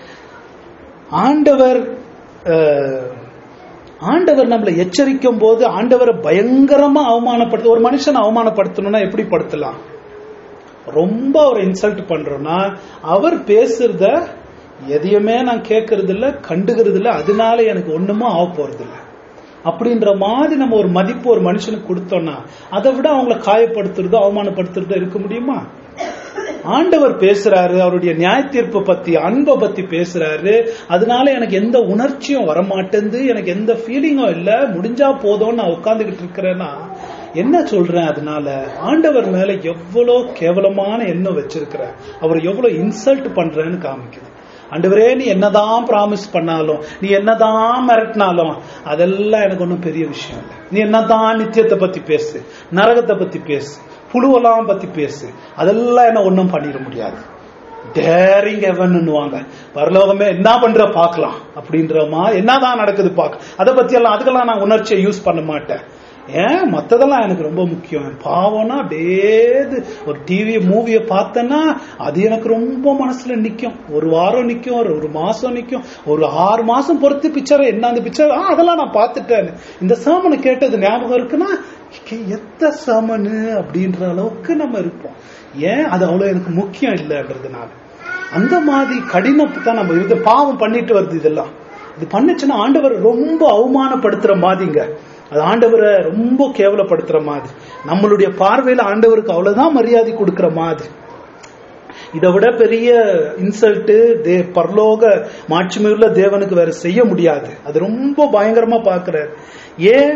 ஆண்டவர் நம்மளை எச்சரிக்கும் போது ஆண்டவரை பயங்கரமா அவமானப்படுத்த, ஒரு மனுஷனை அவமானப்படுத்தணும்னா எப்படி படுத்தலாம்? ரொம்ப அவரை இன்சல்ட் பண்றோம்னா அவர் பேசுறத எதையுமே நான் கேட்கறது இல்ல, கண்டுகிறது இல்ல, அதனால எனக்கு ஒண்ணுமா ஆக போறது இல்லை அப்படின்ற மாதிரி நம்ம ஒரு மதிப்பு ஒரு மனுஷனுக்கு கொடுத்தோம்னா அதை விட அவங்கள காயப்படுத்துறதோ அவமானப்படுத்துறதோ இருக்க முடியுமா? ஆண்டவர் பேசுறாரு, அவருடைய நியாய தீர்ப்பை பத்தி, அன்பை பத்தி பேசுறாரு. அதனால எனக்கு எந்த உணர்ச்சியும் வரமாட்டேங்குது, எனக்கு எந்த ஃபீலிங்கும் இல்ல, முடிஞ்சா போதும்னு நான் உட்கார்ந்துகிட்டு இருக்கிறேன்னா என்ன சொல்றேன்? அதனால ஆண்டவர் மேல எவ்வளவு கேவலமான எண்ணம் வச்சிருக்கிற, அவர் எவ்வளவு இன்சல்ட் பண்றேன்னு காமிக்குது. ஆண்டவரே, நீ என்னதான் பிராமிஸ் பண்ணாலும், நீ என்னதான் மிரட்டினாலும் அதெல்லாம் எனக்கு ஒன்றும் பெரிய விஷயம் இல்லை. நீ என்னதான் நித்தியத்தை பத்தி பேசு, நரகத்தை பத்தி பேசு, புழுவெல்லாம் பத்தி பேசு, அதெல்லாம் என்ன ஒன்றும் பண்ணிட முடியாது. டேரிங் எவன்னுவாங்க, பரலோகமே என்ன பண்ற பாக்கலாம் அப்படின்றமா, என்னதான் நடக்குது பாக்க, அதை பத்தி எல்லாம் அதுக்கெல்லாம் நான் உணர்ச்சியை யூஸ் பண்ண மாட்டேன். ஏன் மத்ததெல்லாம் எனக்கு ரொம்ப முக்கியம். பாவம்னா அப்படியே ஒரு டிவி மூவியை பார்த்தேன்னா அது எனக்கு ரொம்ப மனசுல நிக்கும். ஒரு வாரம் நிக்கும், ஒரு மாசம் நிக்கும், ஒரு 6 மாசம் பொறுத்து பிக்சர் என்ன அந்த பிக்சர் அதெல்லாம் நான் பார்த்துட்டேன். இந்த சாமனை கேட்டது ஞாபகம் இருக்குன்னா எத்த சாமனு அப்படின்ற அளவுக்கு நம்ம இருப்போம். ஏன் அது அவ்வளவு எனக்கு முக்கியம் இல்லைன்றதுனால அந்த மாதிரி கடினத்தை தான் நம்ம இது பாவம் பண்ணிட்டு வருது. இதெல்லாம் இது பண்ணுச்சுன்னா ஆண்டவர் ரொம்ப அவமானப்படுத்துற மாதிரிங்க, அது ஆண்டவரை ரொம்ப கேவலப்படுத்துற மாதிரி, நம்மளுடைய பார்வையில ஆண்டவருக்கு அவ்வளவுதான் மரியாதை கொடுக்கிற மாதிரி. இதை விட பெரிய இன்சல்ட் பரலோக மாட்சிமையுள்ள தேவனுக்கு வேற செய்ய முடியாது. அது ரொம்ப பயங்கரமா பாக்குறாரு. ஏன்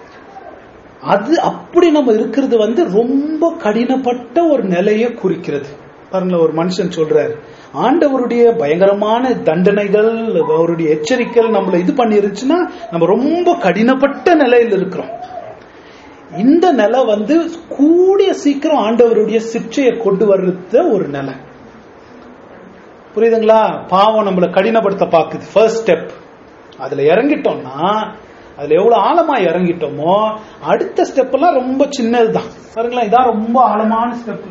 அது அப்படி நம்ம இருக்கிறது ரொம்ப கடினப்பட்ட ஒரு நிலையை குறிக்கிறது. பாருங்களேன், ஒரு மனுஷன் சொல்றாரு, ஆண்டவருடைய பயங்கரமான தண்டனைகள், அவருடைய எச்சரிக்கைகள் நம்மள இது பண்ணிருச்சுன்னா நம்ம ரொம்ப கடினப்பட்ட நிலையில் இருக்கிறோம். இந்த நிலை கூடிய சீக்கிரம் ஆண்டவருடைய சிற்றையை கொண்டு வர்றது ஒரு நிலை. புரியுதுங்களா? பாவம் நம்மளை கடினப்படுத்த பாக்குது. ஃபர்ஸ்ட் ஸ்டெப் அதுல இறங்கிட்டோம்னா, அதுல எவ்வளவு ஆழமா இறங்கிட்டோமோ அடுத்த ஸ்டெப் எல்லாம் ரொம்ப சின்னதுதான். பாருங்களா, இதான் ரொம்ப ஆழமான ஸ்டெப்,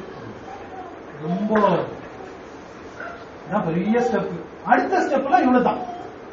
ரொம்ப பெரிய ஸ்டெப். அடுத்த ஸ்டெப்லாம் இவ்வளவுதான்.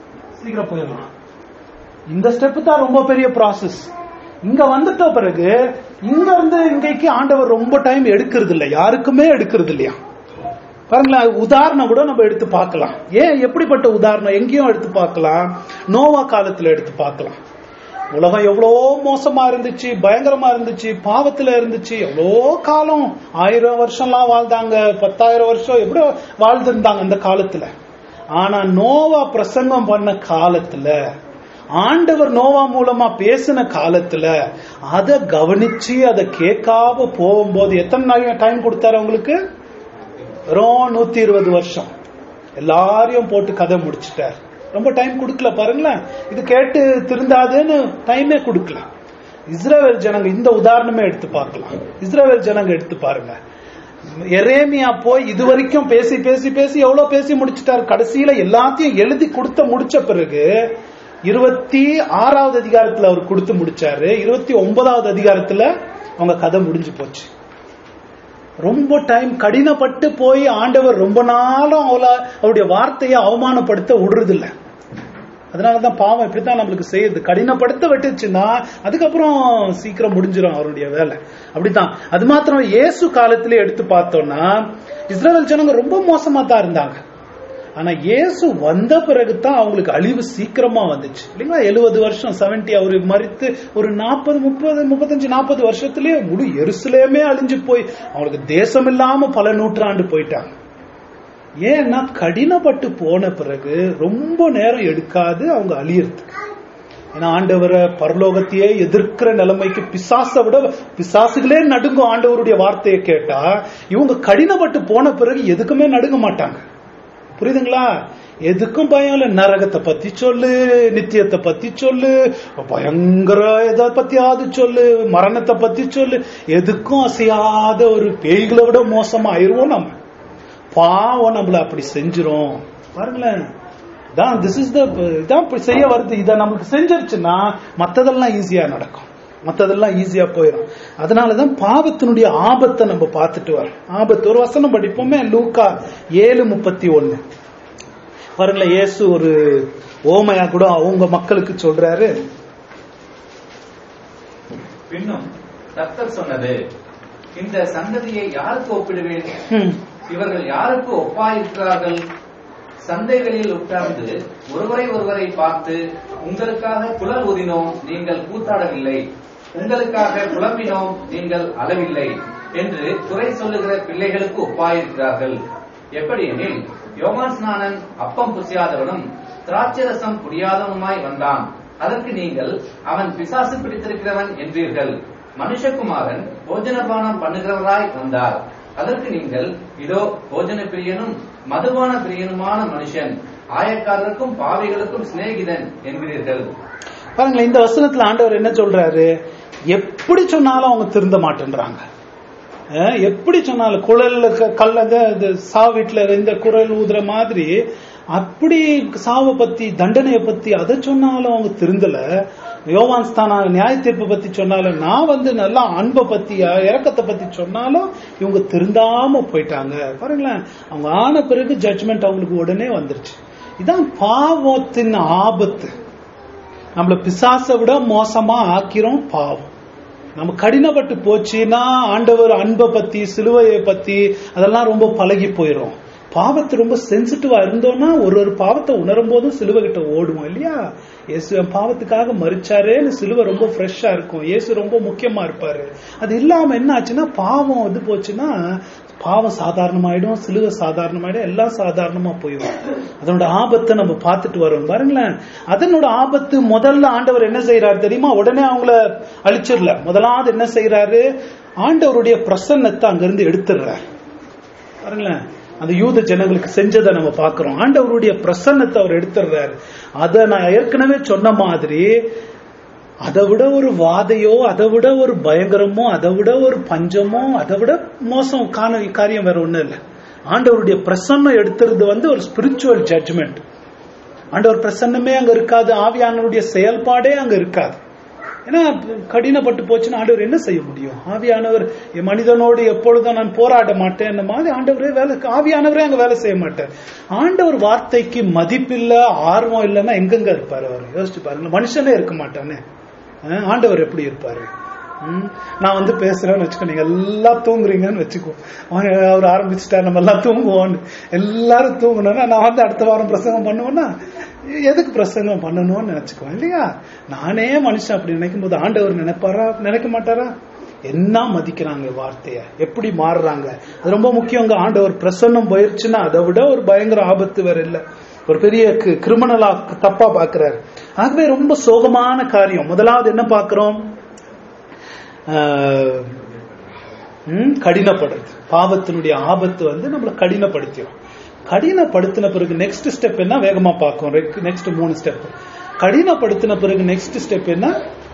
சீக்கிரம் போயிடலாம். இந்த ஸ்டெப் தான் ரொம்ப பெரிய ப்ராசஸ். இங்க வந்துட்ட பிறகு இங்க இருந்து இங்கைக்கு ஆண்டவர் ரொம்ப டைம் எடுக்கிறது இல்லை, யாருக்குமே எடுக்கிறது இல்லையா. பாருங்களேன், உதாரணம் கூட நம்ம எடுத்து பார்க்கலாம். ஏன் எப்படிப்பட்ட உதாரணம் எங்கேயும் எடுத்து பார்க்கலாம். நோவா காலத்துல எடுத்து பார்க்கலாம். உலகம் எவ்வளோ மோசமா இருந்துச்சு, பயங்கரமா இருந்துச்சு, பாவத்துல இருந்துச்சு. எவ்வளோ காலம் 1000 வருஷம்லாம் வாழ்ந்தாங்க, 10,000 வருஷம் எப்படி வாழ்ந்திருந்தாங்க அந்த காலத்துல. ஆனா நோவா பிரசங்கம் பண்ண காலத்துல, ஆண்டவர் நோவா மூலமா பேசின காலத்துல அதை கவனிச்சு அதை கேட்காம போகும்போது எத்தனை டைம் கொடுத்தாரு அவங்களுக்கு? வெறும் 120 வருஷம். எல்லாரையும் போட்டு கதை முடிச்சுட்டார். ரொம்ப டைம் கொடுக்கல. பாருங்களேன், இது கேட்டு திருந்தாதுன்னு டைமே கொடுக்கல. இஸ்ரவேல் ஜனங்க, இந்த உதாரணமே எடுத்து பார்க்கலாம். இஸ்ரவேல் ஜனங்க எடுத்து பாருங்க. எரேமியா போய் இது வரைக்கும் பேசி பேசி பேசி எவ்வளவு பேசி முடிச்சுட்டார். கடைசியில எல்லாத்தையும் எழுதி கொடுத்த முடிச்ச பிறகு 26வது அதிகாரத்துல அவர் கொடுத்து முடிச்சாரு. 29வது அதிகாரத்துல அவங்க கதை முடிஞ்சு போச்சு. ரொம்ப டைம் கடினப்பட்டு போய் ஆண்டவர் ரொம்ப நாளும் அவருடைய வார்த்தையை அவமானப்படுத்த விடுறது இல்லை. அதனாலதான் பாவம் இப்படித்தான் நம்மளுக்கு செய்யுது. கடினப்படுத்த விட்டுச்சுன்னா அதுக்கப்புறம் சீக்கிரம் முடிஞ்சிடும் அவருடைய வேலை. அப்படித்தான். அது மாத்திரம் இயேசு காலத்திலே எடுத்து பார்த்தோம்னா இஸ்ரவேல் ஜனங்க ரொம்ப மோசமா தான் இருந்தாங்க. ஆனா இயேசு வந்த பிறகுதான் அவங்களுக்கு அழிவு சீக்கிரமா வந்துச்சு இல்லைங்களா. 70 வருஷம் 70 அவரு மரித்து ஒரு 40 30 35 40 வருஷத்திலேயே முழு எருசலேமே அழிஞ்சு போய் அவங்களுக்கு தேசம் இல்லாம பல நூற்றாண்டு போயிட்டாங்க. ஏன்னா கடினப்பட்டு போன பிறகு ரொம்ப நேரம் எடுக்காது அவங்க அழியறதுக்கு. ஏன்னா ஆண்டவரை பரலோகத்தையே எதிர்க்கிற நிலைமைக்கு பிசாசுகளே நடுங்கும் ஆண்டவருடைய வார்த்தையை கேட்டா. இவங்க கடினப்பட்டு போன பிறகு எதுக்குமே நடுங்க மாட்டாங்க. புரியுதுங்களா? எதுக்கும் பயம் இல்ல. நரகத்தை பத்தி சொல்லு, நித்தியத்தை பத்தி சொல்லு, பயங்கர எதை பத்தியாவது சொல்லு, மரணத்தை பத்தி சொல்லு, எதுக்கும் அசையாத ஒரு பேய்களை விட மோசமா ஆயிருவோம் நம்ம. பாவம் நம்மள அப்படி செஞ்சிரும். பாருங்களேன், இதான் செய்ய வருது. இதை நமக்கு செஞ்சிருச்சுன்னா மத்ததெல்லாம் ஈஸியா நடக்கும், மத்ததெல்லாம் ஈஸியா போயிடும். அதனாலதான் பாவத்தினுடைய ஆபத்தை நம்ம பார்த்துட்டு வரோம். ஆபத்து ஒரு வசனம் படிப்போமே, லூக்கா 7:31. பாருங்களேன், இயேசு ஒரு ஓமையா கூட அவங்க மக்களுக்கு சொல்றாரு. பின்னும் கர்த்தர் சொன்னது, இந்த சந்ததியை யாருக்கு ஒப்பிடுவேன்? இவர்கள் யாருக்கு ஒப்பாயிருக்கிறார்கள்? சந்தைகளில் உட்கார்ந்து ஒருவரை பார்த்து, உங்களுக்காக குழல் ஊதினோம், நீங்கள் கூத்தாடவில்லை, உங்களுக்காக புலம்பினோம், நீங்கள் அளவில்லை என்று குறை சொல்லுகிற பிள்ளைகளுக்கு ஒப்பாயிருக்கிறார்கள். எப்படி எனில், யோவான் ஸ்நானன் அப்பம் புசியாதவனும் திராட்சரசம் குடியாதவனுமாய் வந்தான். அதற்கு நீங்கள், அவன் பிசாசு பிடித்திருக்கிறவன் என்றீர்கள். மனுஷகுமாரன் போஜனபானம் பண்ணுகிறவராய் வந்தார். அதற்கு நீங்கள், இதோ போஜன பிரியனும் மதுபான பிரியனுமான மனுஷன், ஆயக்காரருக்கும் பாவிகளுக்கும் சிநேகிதன் என்கிறீர்கள். பாருங்களேன், இந்த வசனத்துல ஆண்டவர் என்ன சொல்றாரு? எப்படி சொன்னாலும் அவங்க திருந்த மாட்டேன்றாங்க. எப்படி சொன்னாலும் குழல்ல கல்ல சா வீட்டுல இந்த குரல் ஊதுற மாதிரி அப்படி சாவை பத்தி தண்டனையை பத்தி அதை சொன்னாலும் அவங்க திருந்தல. யோவான் ஸ்தான நியாய தீர்ப்பு பத்தி சொன்னாலும், நான் நல்லா அன்பை பத்தி இரக்கத்தை பத்தி சொன்னாலும் இவங்க திருந்தாம போயிட்டாங்க. பாருங்களேன், அவங்க ஆன பிறகு ஜட்ஜ்மெண்ட் அவங்களுக்கு உடனே வந்துருச்சு. இதான் பாவத்தின் ஆபத்து. நம்மள பிசாசை விட மோசமா ஆக்கிறோம் பாவம். நம்ம கடினப்பட்டு போச்சுன்னா ஆண்டவர் அன்பை பத்தி சிலுவையை பத்தி அதெல்லாம் ரொம்ப பழகி போயிடும். பாவத்தை ரொம்ப சென்சிட்டிவா இருந்தோம்னா ஒரு பாவத்தை உணரும் போதும் சிலுவை கிட்ட ஓடுவோம் இல்லையா. இயேசு பாவத்துக்காக மரிச்சாரேன்னு சிலுவை ரொம்ப ஃப்ரெஷ்ஷா இருக்கும். இயேசு ரொம்ப முக்கியமா இருப்பாரு. அது இல்லாம என்ன ஆச்சுன்னா பாவம் இது போச்சுன்னா பாவம் சாதாரணமாயிடும், சிலுவை சாதாரணமாயிடும், எல்லாம் சாதாரணமா போயிடும். அதனோட ஆபத்தை நம்ம பார்த்துட்டு வரோம். பாருங்களேன், அதனோட ஆபத்து முதல்ல ஆண்டவர் என்ன செய்யறாரு தெரியுமா? உடனே அவங்கள அழிச்சிடல. முதலாவது என்ன செய்யறாரு? ஆண்டவருடைய பிரசன்னத்தை அங்கிருந்து எடுத்துடுறாரு. பாருங்களேன், அந்த யூத ஜனங்களுக்கு செஞ்சதை நம்ம பார்க்கிறோம். ஆண்டவருடைய பிரசன்னத்தை அவர் எடுத்துடுறாரு. அத நான் ஏற்கனவே சொன்ன மாதிரி அதை விட ஒரு வாதையோ, அதை விட ஒரு பயங்கரமோ, அதை விட ஒரு பஞ்சமோ, அதை விட மோசம் காரியம் வேற ஒண்ணும் இல்லை. ஆண்டவருடைய பிரசன்னம் எடுத்துறது ஒரு ஸ்பிரிச்சுவல் ஜட்ஜ்மெண்ட். ஆண்டவர் பிரசன்னமே அங்க இருக்காது, ஆவியானவருடைய செயல்பாடே அங்க இருக்காது. ஏன்னா கடினப்பட்டு போச்சுன்னா ஆண்டவர் என்ன செய்ய முடியும்? ஆவியானவர் என் மனிதனோடு எப்பொழுதும் நான் போராட மாட்டேன் இந்த மாதிரி ஆண்டவரே ஆவியானவரே அங்க வேலை செய்ய மாட்டார். ஆண்டவர் வார்த்தைக்கு மதிப்பில்லை, ஆர்வம் இல்லைன்னா எங்கெங்க இருப்பாரு அவர்? யோசிச்சு பாருங்க. மனுஷனே இருக்க மாட்டானே, ஆண்டவர் எப்படி இருப்பாரு? நான் பேசுறேன்னு வச்சுக்கோ, நீங்க எல்லாம் தூங்குறீங்கன்னு வச்சுக்கோ, அவர் ஆரம்பிச்சுட்டார் நம்ம எல்லாம் தூங்குவோம், எல்லாரும் தூங்கணும்னா நான் அடுத்த வாரம் பிரசங்கம் பண்ணுவேன்னா எதுக்கு பிரசங்கம் பண்ணணும்னு நினைச்சுக்குவேன் இல்லையா? நானே மனுஷன் அப்படி நினைக்கும் போது ஆண்டவர் நினைப்பாரா? நினைக்க மாட்டாரா? என்ன மதிக்கிறாங்க வார்த்தைய, எப்படி மாறுறாங்க, அது ரொம்ப முக்கியம். ஆண்டவர் பிரசன்னம் போயிருச்சுன்னா அதை விட ஒரு பயங்கர ஆபத்து வேற இல்லை. ஒரு பெரிய கிரிமினலா தப்பா பாக்குறாரு. ஆகவே ரொம்ப சோகமான காரியம். முதலாவது என்ன பாக்குறோம்? கடினப்படுறது. பாவத்தினுடைய ஆபத்து நம்மளை கடினப்படுத்திடும். கடினப்படுத்தின பிறகு நெக்ஸ்ட் ஸ்டெப் என்ன? வேகமா பார்க்கும். Next 3 step. கடினப்படுத்தின பிறகு நெக்ஸ்ட் ஸ்டெப் என்ன?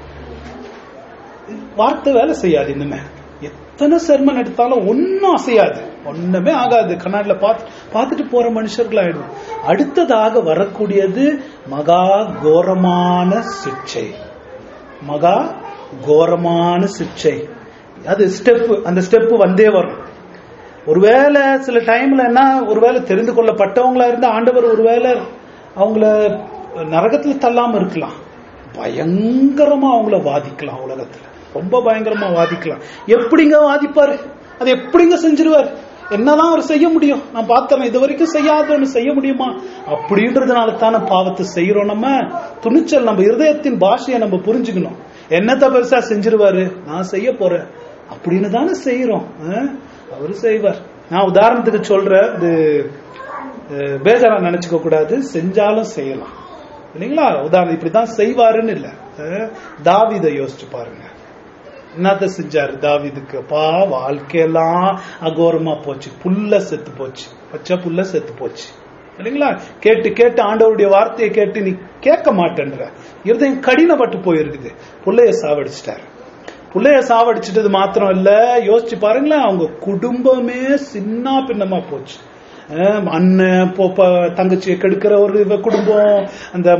வார்த்தை வேலை செய்யாது. இனிமே எத்தனை சர்மன் எடுத்தாலும் ஒன்னும் அசையாது, ஒண்ணுமே ஆகாது. கண்ணாடில பார்த்துட்டு போற மனுஷர்கள் ஆயிடும். அடுத்ததாக வரக்கூடியது மகா கோரமான சிக்ஷை. மகா கோரமான சிக்ஷை. அது ஸ்டெப். அந்த ஸ்டெப் வந்தே வரும். ஒருவேளை சில டைம்ல என்ன, ஒருவேளை தெரிந்து கொள்ளப்பட்டவங்களா இருந்தா ஆண்டவர் ஒருவேளை அவங்கள நரகத்துல தள்ளாம இருக்கலாம், பயங்கரமா அவங்கள வாதிக்கலாம். உலகத்துல ரொம்ப பயங்கரமா வாதிக்கலாம். எப்படிங்க வாதிப்பாரு? அது எப்படிங்க செஞ்சிருவார்? என்னதான் அவர் செய்ய முடியும்? நான் பார்த்தேன், இது வரைக்கும் செய்யாதவன்னு செய்ய முடியுமா? அப்படின்றதுனால தானே பாவத்தை செய்யறோம். நம்ம துணிச்சல், நம்ம இருதயத்தின் பாஷையை நம்ம புரிஞ்சுக்கணும். என்னத்த பெருசா செஞ்சிருவாரு, நான் செய்ய போறேன் அப்படின்னு தானே செய்யறோம். அவரு செய்வார். நான் உதாரணத்துக்கு சொல்றேன், இது பேஜாரா நினைச்சுக்க கூடாது, செஞ்சாலும் செய்யலாம் இல்லைங்களா? உதாரணம் இப்படிதான் செய்வாருன்னு இல்ல. தாவீதை யோசிச்சு பாருங்க, என்னத்த செஞ்சாரு தாவீதுக்கு? வாழ்க்கையெல்லாம் அகோரமா போச்சு, புல்ல செத்து போச்சு, பச்சை புல்ல செத்து போச்சு இல்லைங்களா? கேட்டு கேட்டு ஆண்டவருடைய வார்த்தையை கேட்டு நீ கேட்க மாட்டேன்ற இருதயம் கடினப்பட்டு போயிருக்குது. புள்ளைய சாவடிச்சிட்டாரு. புள்ளைய சாவடிச்சிட்டது மாத்திரம் இல்ல, யோசிச்சு பாருங்களேன், அவங்க குடும்பமே சின்ன பின்னமா போச்சு. அண்ணன் தங்கச்சியை கெடுக்கிற ஒரு குடும்பம். அந்த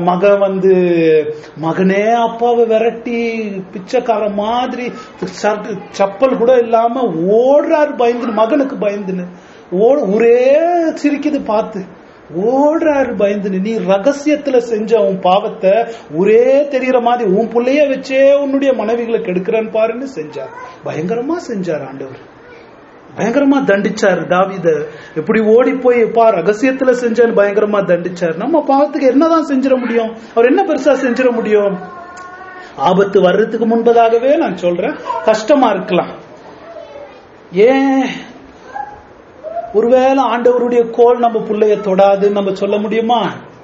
மகனே அப்பாவை விரட்டி பிச்சைக்கார மாதிரி சப்பல் கூட இல்லாம ஓடுறாரு பயந்துன்னு, மகனுக்கு பயந்துன்னு ஒரே சிரிக்குது பார்த்து, ஓடுறாரு பயந்துன்னு. நீ ரகசியத்துல செஞ்ச உன் பாவத்தை ஒரே தெரியற மாதிரி உன் பிள்ளைய வச்சே உன்னுடைய மனைவிகளை கெடுக்கிறன்னு பாருன்னு செஞ்சார். பயங்கரமா செஞ்சார் ஆண்டவர், பயங்கரமா தண்டிச்சார் தாவீத. எப்படி ஓடி போய் ரகசியத்துல செஞ்சேன்னு பயங்கரமா தண்டிச்சார். நம்ம பாவத்துக்கு என்னதான் செஞ்சிட முடியும்? அவர் என்ன பெருசா செஞ்சிட முடியும்? ஆபத்து வர்றதுக்கு முன்பதாகவே நான் சொல்றேன், கஷ்டமா இருக்கலாம். ஏன் ஒருவேளை ஆண்டவருடைய கோல் நம்ம பிள்ளைய தொடாதுன்னு நம்ம சொல்ல முடியுமா?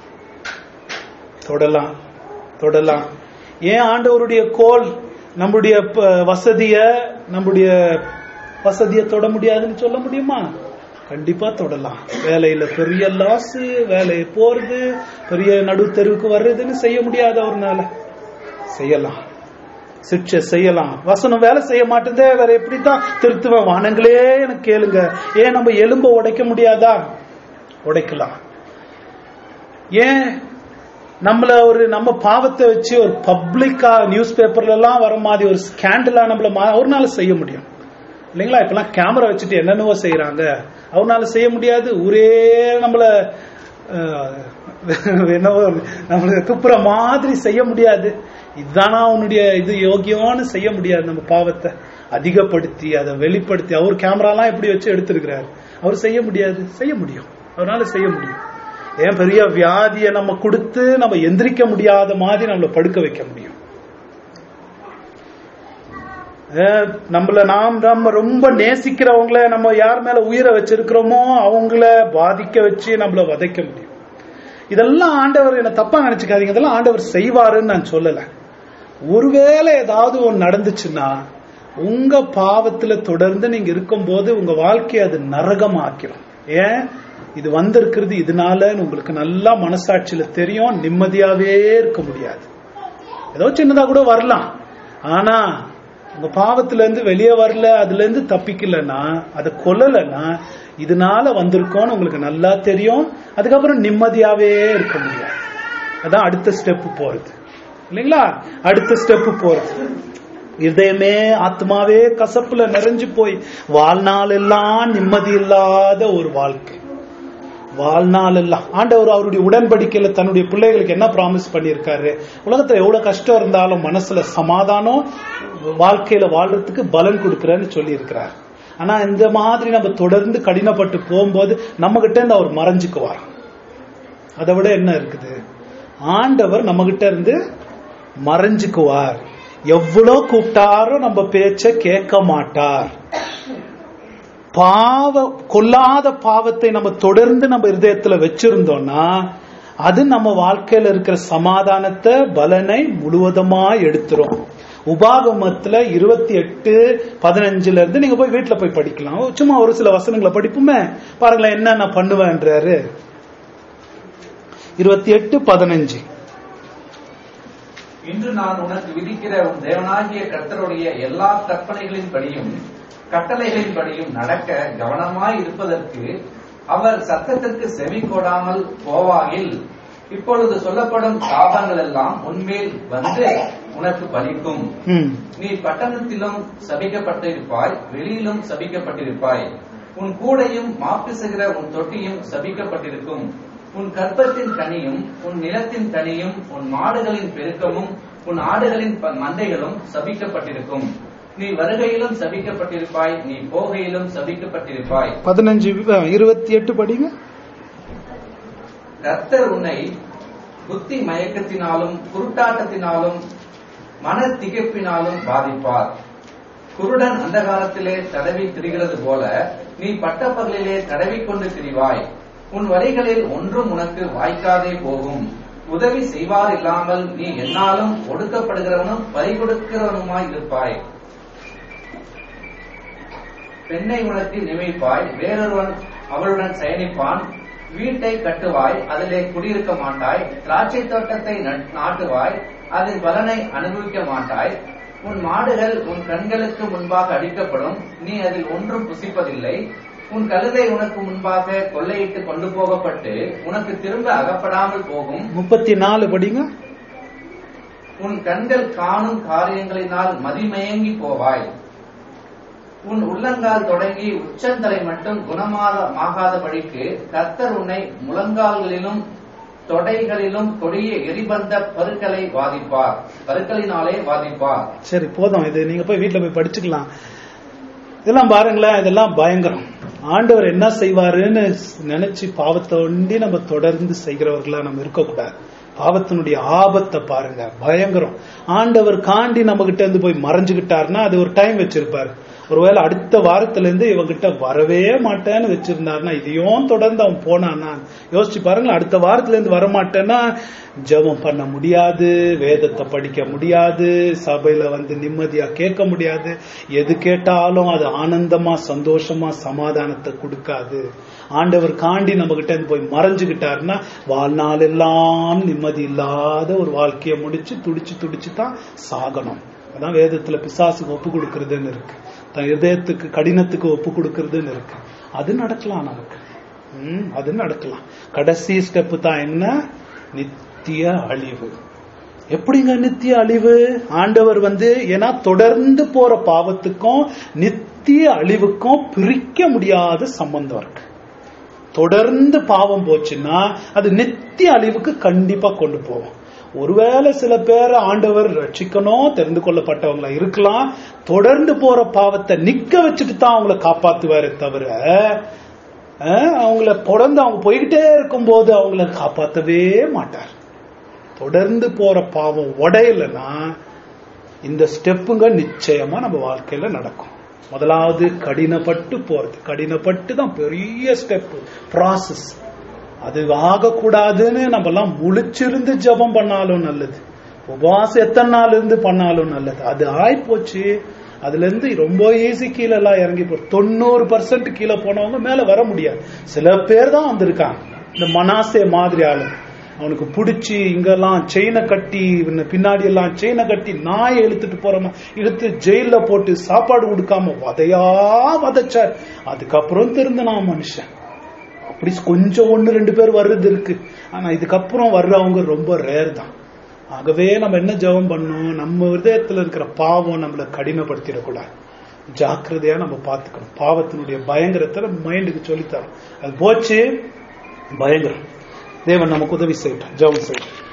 தொடலாம். ஏன் ஆண்டவருடைய கோல் நம்முடைய வசதிய தொட முடியாதுன்னு சொல்ல முடியுமா? கண்டிப்பா தொடலாம். வேலையில பெரிய லாஸ், வேலையை போறது, பெரிய நடு தெருவுக்கு வர்றதுன்னு செய்ய முடியாது அவர்னால. செய்யலாம், சிக்ஷை செய்யலாம். வசனம் வேலை செய்ய மாட்டேதே, வேற எப்படித்தான் திருத்துவேன்? வானங்களே எனக்கு கேளுங்க. ஏன் நம்ம எலும்ப உடைக்க முடியாதா? உடைக்கலாம். ஏன் நம்ம பாவத்தை வச்சு ஒரு பப்ளிக்கா நியூஸ் பேப்பர்ல எல்லாம் வர மாதிரி ஒரு ஸ்கேண்டலா நம்மள ஒரு நாள் செய்ய முடியும் இல்லைங்களா? இப்பெல்லாம் கேமரா வச்சுட்டு என்னென்னவோ செய்யறாங்க, அவனால செய்ய முடியாது. ஒரே நம்மள என்னவோ நம்மள துப்புற மாதிரி செய்ய முடியாது. இதுதானா அவனுடைய இது யோகியம்னு செய்ய முடியாது. நம்ம பாவத்தை அதிகப்படுத்தி அதை வெளிப்படுத்தி அவர் கேமராலாம் எப்படி வச்சு எடுத்திருக்கிறாரு, அவர் செய்ய முடியாது. செய்ய முடியும், அவரால் செய்ய முடியும். ஏன் பெரிய வியாதியை நம்ம கொடுத்து நம்ம எந்திரிக்க முடியாத மாதிரி நம்மளை படுக்க வைக்க முடியும். நம்ம ரொம்ப நேசிக்கிறவங்கள, நம்ம யார் மேல உயிரை வச்சிருக்கிறோமோ அவங்கள பாதிக்க வச்சு நம்மள வதைக்க முடியும். இதெல்லாம் ஆண்டவர், என்ன தப்பா நினைச்சுக்காதீங்க, இதெல்லாம் ஆண்டவர் செய்வாருன்னு நான் சொல்லல. ஒருவேளை ஏதாவது ஒன்று நடந்துச்சுன்னா உங்க பாவத்துல தொடர்ந்து நீங்க இருக்கும் போது உங்க வாழ்க்கையை அது நரகம் ஆக்கிரும். ஏன் இது வந்திருக்கிறது இதனால உங்களுக்கு நல்லா மனசாட்சியில தெரியும். நிம்மதியாவே இருக்க முடியாது. ஏதோ சின்னதா கூட வரலாம், ஆனா உங்க பாவத்துல இருந்து வெளியே வரல, அதுல இருந்து தப்பிக்கலன்னா, அதை கொல்லலைன்னா இதனால வந்திருக்கோன்னு உங்களுக்கு நல்லா தெரியும். அதுக்கப்புறம் நிம்மதியாவே இருக்க முடியாது. அதான் அடுத்த ஸ்டெப் போறது. இல்லைங்களா? அடுத்த ஸ்டெப் போறது. இதயமே ஆத்மாவே கசப்புல நிறைஞ்சு போய் வாழ்நாள் எல்லாம் நிம்மதி இல்லாத ஒரு வாழ்க்கை. வாழ்நாள் எல்லாம் ஆண்டவர் அவருடைய உடன்படிக்கையில தன்னுடைய பிள்ளைகளுக்கு என்ன ப்ராமிஸ் பண்ணியிருக்காரு? உலகத்துல எவ்வளவு கஷ்டம் இருந்தாலும் மனசுல சமாதானம், வாழ்க்கையில வாழ்றதுக்கு பலன் கொடுக்கறேன்னு சொல்லி இருக்கிறார். ஆனா இந்த மாதிரி நம்ம தொடர்ந்து கடினப்பட்டு போகும்போது நம்ம கிட்ட இருந்து அவர் மறைஞ்சுக்குவார். அதை விட என்ன இருக்குது? ஆண்டவர் நம்ம கிட்ட இருந்து மறைஞ்சுக்குவார். எவ்வளவு கூப்பிட்டாரும் நம்ம பேச்ச கேட்க மாட்டார். கொல்லாத பாவத்தை நம்ம தொடர்ந்து நம்ம இருதயத்துல வச்சிருந்தோம்னா அது நம்ம வாழ்க்கையில இருக்கிற சமாதானத்தை, பலனை முழுவதுமா எடுத்துரும். உபாகமத்துல 28:15 இருந்து நீங்க போய் வீட்டுல போய் படிக்கலாம். சும்மா ஒரு சில வசனங்களை படிப்புமே, பாருங்களேன் என்ன நான் பண்ணுவேன்றாரு. 28:15. இன்று நான் உனக்கு விதிக்கிற உன் தேவனாகிய கர்த்தருடைய எல்லா கற்பனைகளின்படியும் கட்டளைகளின்படியும் நடக்க கவனமாய் இருப்பதற்கு அவர் சத்தத்திற்கு செவி கொடாமல் போவாயில் இப்பொழுது சொல்லப்படும் சாபங்கள் எல்லாம் உன்மேல் வந்து உனக்கு பலிக்கும். நீ பட்டணத்திலும் சபிக்கப்பட்டிருப்பாய், வெளியிலும் சபிக்கப்பட்டிருப்பாய். உன் கூடையும் மாப்பிசுகிற உன் தொட்டியும் சபிக்கப்பட்டிருக்கும். உன் கற்பத்தின் கனியும் உன் நிலத்தின் கனியும் உன் மாடுகளின் பெருக்கமும் உன் ஆடுகளின் மந்தைகளும் சபிக்கப்பட்டிருக்கும். நீ வருகையிலும் சபிக்கப்பட்டிருப்பாய், நீ போகையிலும் சபிக்கப்பட்டிருப்பாய். 28 படிங்க. கர்த்தர் உன்னை புத்தி மயக்கத்தினாலும் குருட்டாட்டத்தினாலும் மன திகைப்பினாலும் பாதிப்பார். குருடன் அந்தகாரத்திலே தடவி திரிகிறது போல நீ பட்டப்பகலிலே தடவிக்கொண்டு திரிவாய். உன் வழிகளில் ஒன்றும் உனக்கு வாய்க்காதே போகும். உதவி செய்வார் இல்லாமல் நீ என்னாலும் ஒடுக்கப்படுகிறவனும் பறிகொடுக்கிறவனுமாய் இருப்பாய். பெண்ணை உனக்கு நியமிப்பாய், வேறொருவன் அவளுடன் சயனிப்பான். வீட்டை கட்டுவாய், அதிலே குடியிருக்க மாட்டாய். திராட்சை தோட்டத்தை நாட்டுவாய், அதன் பலனை அனுபவிக்க மாட்டாய். உன் மாடுகள் உன் கண்களுக்கு முன்பாக அடிக்கப்படும், நீ அதில் ஒன்றும் புசிப்பதில்லை. உன் கழுதை உனக்கு முன்பாக கொள்ளையிட்டு கொண்டு போகப்பட்டு உனக்கு திரும்ப அகப்படாமல் போகும். 34 படிங்க. உன் கண்கள் காணும் காரியங்களினால் மதிமயங்கி போவாய். உன் உள்ளங்கால் தொடங்கி உச்சந்தலை மட்டும் குணமாகாதபடிக்கு கர்த்தர் உன்னை முழங்கால்களிலும் தொடைகளிலும் கொடிய எரிபந்த பருக்களினாலே வாதிப்பார். சரி, போதும். இது நீங்க போய் வீட்டுல போய் படிச்சுக்கலாம். இதெல்லாம் பாருங்களேன், இதெல்லாம் பயங்கரம். ஆண்டவர் என்ன செய்வாருன்னு நினைச்சு பாவத்தை ஒண்டி நம்ம தொடர்ந்து செய்கிறவர்களா நம்ம இருக்கக்கூடாது. பாவத்தினுடைய ஆபத்தை பாருங்க, பயங்கரம். ஆண்டவர் காண்டி நம்ம கிட்ட இருந்து போய் மறைஞ்சுக்கிட்டாருன்னா அது ஒரு டைம் வச்சிருப்பாரு. ஒருவேளை அடுத்த வாரத்துல இருந்து இவங்கிட்ட வரவே மாட்டேன்னு வச்சிருந்தாருன்னா, இதையும் தொடர்ந்து அவன் போனான்னா யோசிச்சு பாருங்களேன். அடுத்த வாரத்துல இருந்து வரமாட்டேன்னா ஜெபம் பண்ண முடியாது, வேதத்தை படிக்க முடியாது, சபையில வந்து நிம்மதியா கேட்க முடியாது. எது கேட்டாலும் அது ஆனந்தமா சந்தோஷமா சமாதானத்தை கொடுக்காது. ஆண்டவர் காண்டி நம்ம கிட்ட இருந்து போய் மறைஞ்சுக்கிட்டாருன்னா வாழ்நாள் எல்லாம் நிம்மதி இல்லாத ஒரு வாழ்க்கையை முடிச்சு துடிச்சு தான் சாகணும். அதான் வேதத்துல பிசாசுக்கு ஒப்பு கொடுக்கறதுன்னு இருக்கு, தன் இதயத்துக்கு கடினத்துக்கு ஒப்பு கொடுக்கறதுன்னு இருக்கு. அது நடக்கலாம் நமக்கு, அது நடக்கலாம். கடைசி ஸ்டெப் தான் என்ன? நித்திய அழிவு. எப்படிங்க நித்திய அழிவு? ஆண்டவர் வந்து ஏன்னா தொடர்ந்து போற பாவத்துக்கும் நித்திய அழிவுக்கும் பிரிக்க முடியாத சம்பந்தம் இருக்கு. தொடர்ந்து பாவம் போச்சுன்னா அது நித்திய அழிவுக்கு கண்டிப்பா கொண்டு போகும். ஒருவேளை சில பேர் ஆண்டவர் ரட்சிக்கணும், தெரிந்து கொள்ளப்பட்டவங்களா இருக்கலாம். தொடர்ந்து போற பாவத்தை நிக்க வச்சுட்டு தான் அவங்கள காப்பாத்துவாரு தவிர அவங்கள தொடர்ந்து அவங்க போய்கிட்டே இருக்கும் போது அவங்கள காப்பாற்றவே மாட்டார். தொடர்ந்து போற பாவம் உடையலன்னா இந்த ஸ்டெப்புங்க நிச்சயமா நம்ம வாழ்க்கையில நடக்கும். முதலாவது கடினப்பட்டு போறது, கடினப்பட்டு தான் பெரிய ஸ்டெப் ப்ராசஸ். அது ஆகக்கூடாதுன்னு நம்ம எல்லாம் முழிச்சிருந்து ஜெபம் பண்ணாலும் நல்லது, உபவாசம் எத்தனை நாள் இருந்து பண்ணாலும் நல்லது. அது ஆயிப்போச்சு. அதுல இருந்து ரொம்ப ஈஸி கீழே எல்லாம் இறங்கி போ. 90% கீழே போனவங்க மேல வர முடியாது. சில பேர் தான் வந்திருக்காங்க. இந்த மனாசே மாதிரி ஆளு, அவனுக்கு பிடிச்சி இங்கெல்லாம் செயினை கட்டி பின்னாடி எல்லாம் செயினை கட்டி நாயை இழுத்துட்டு போறோமா, இழுத்து ஜெயில போட்டு சாப்பாடு கொடுக்காம வதைச்சார். அதுக்கப்புறம் திருந்தனான் மனுஷன். அப்படி கொஞ்சம் 1-2 பேர் வர்றது இருக்கு. ஆனா இதுக்கப்புறம் வர்றவங்க ரொம்ப ரேர் தான். ஆகவே நம்ம என்ன ஜெபம் பண்ணணும், நம்ம இதயத்துல இருக்கிற பாவம் நம்மளை கடினப்படுத்திடக்கூடாது. ஜாக்கிரதையா நம்ம பார்த்துக்கணும். பாவத்தினுடைய பயங்கரத்தை மைண்டுக்கு சொல்லித்தரோம். அது போச்சு பயங்கரம். தேவன் நமக்கு உதவி செய்யட்டும். ஜெபம் செய்யட்டும்.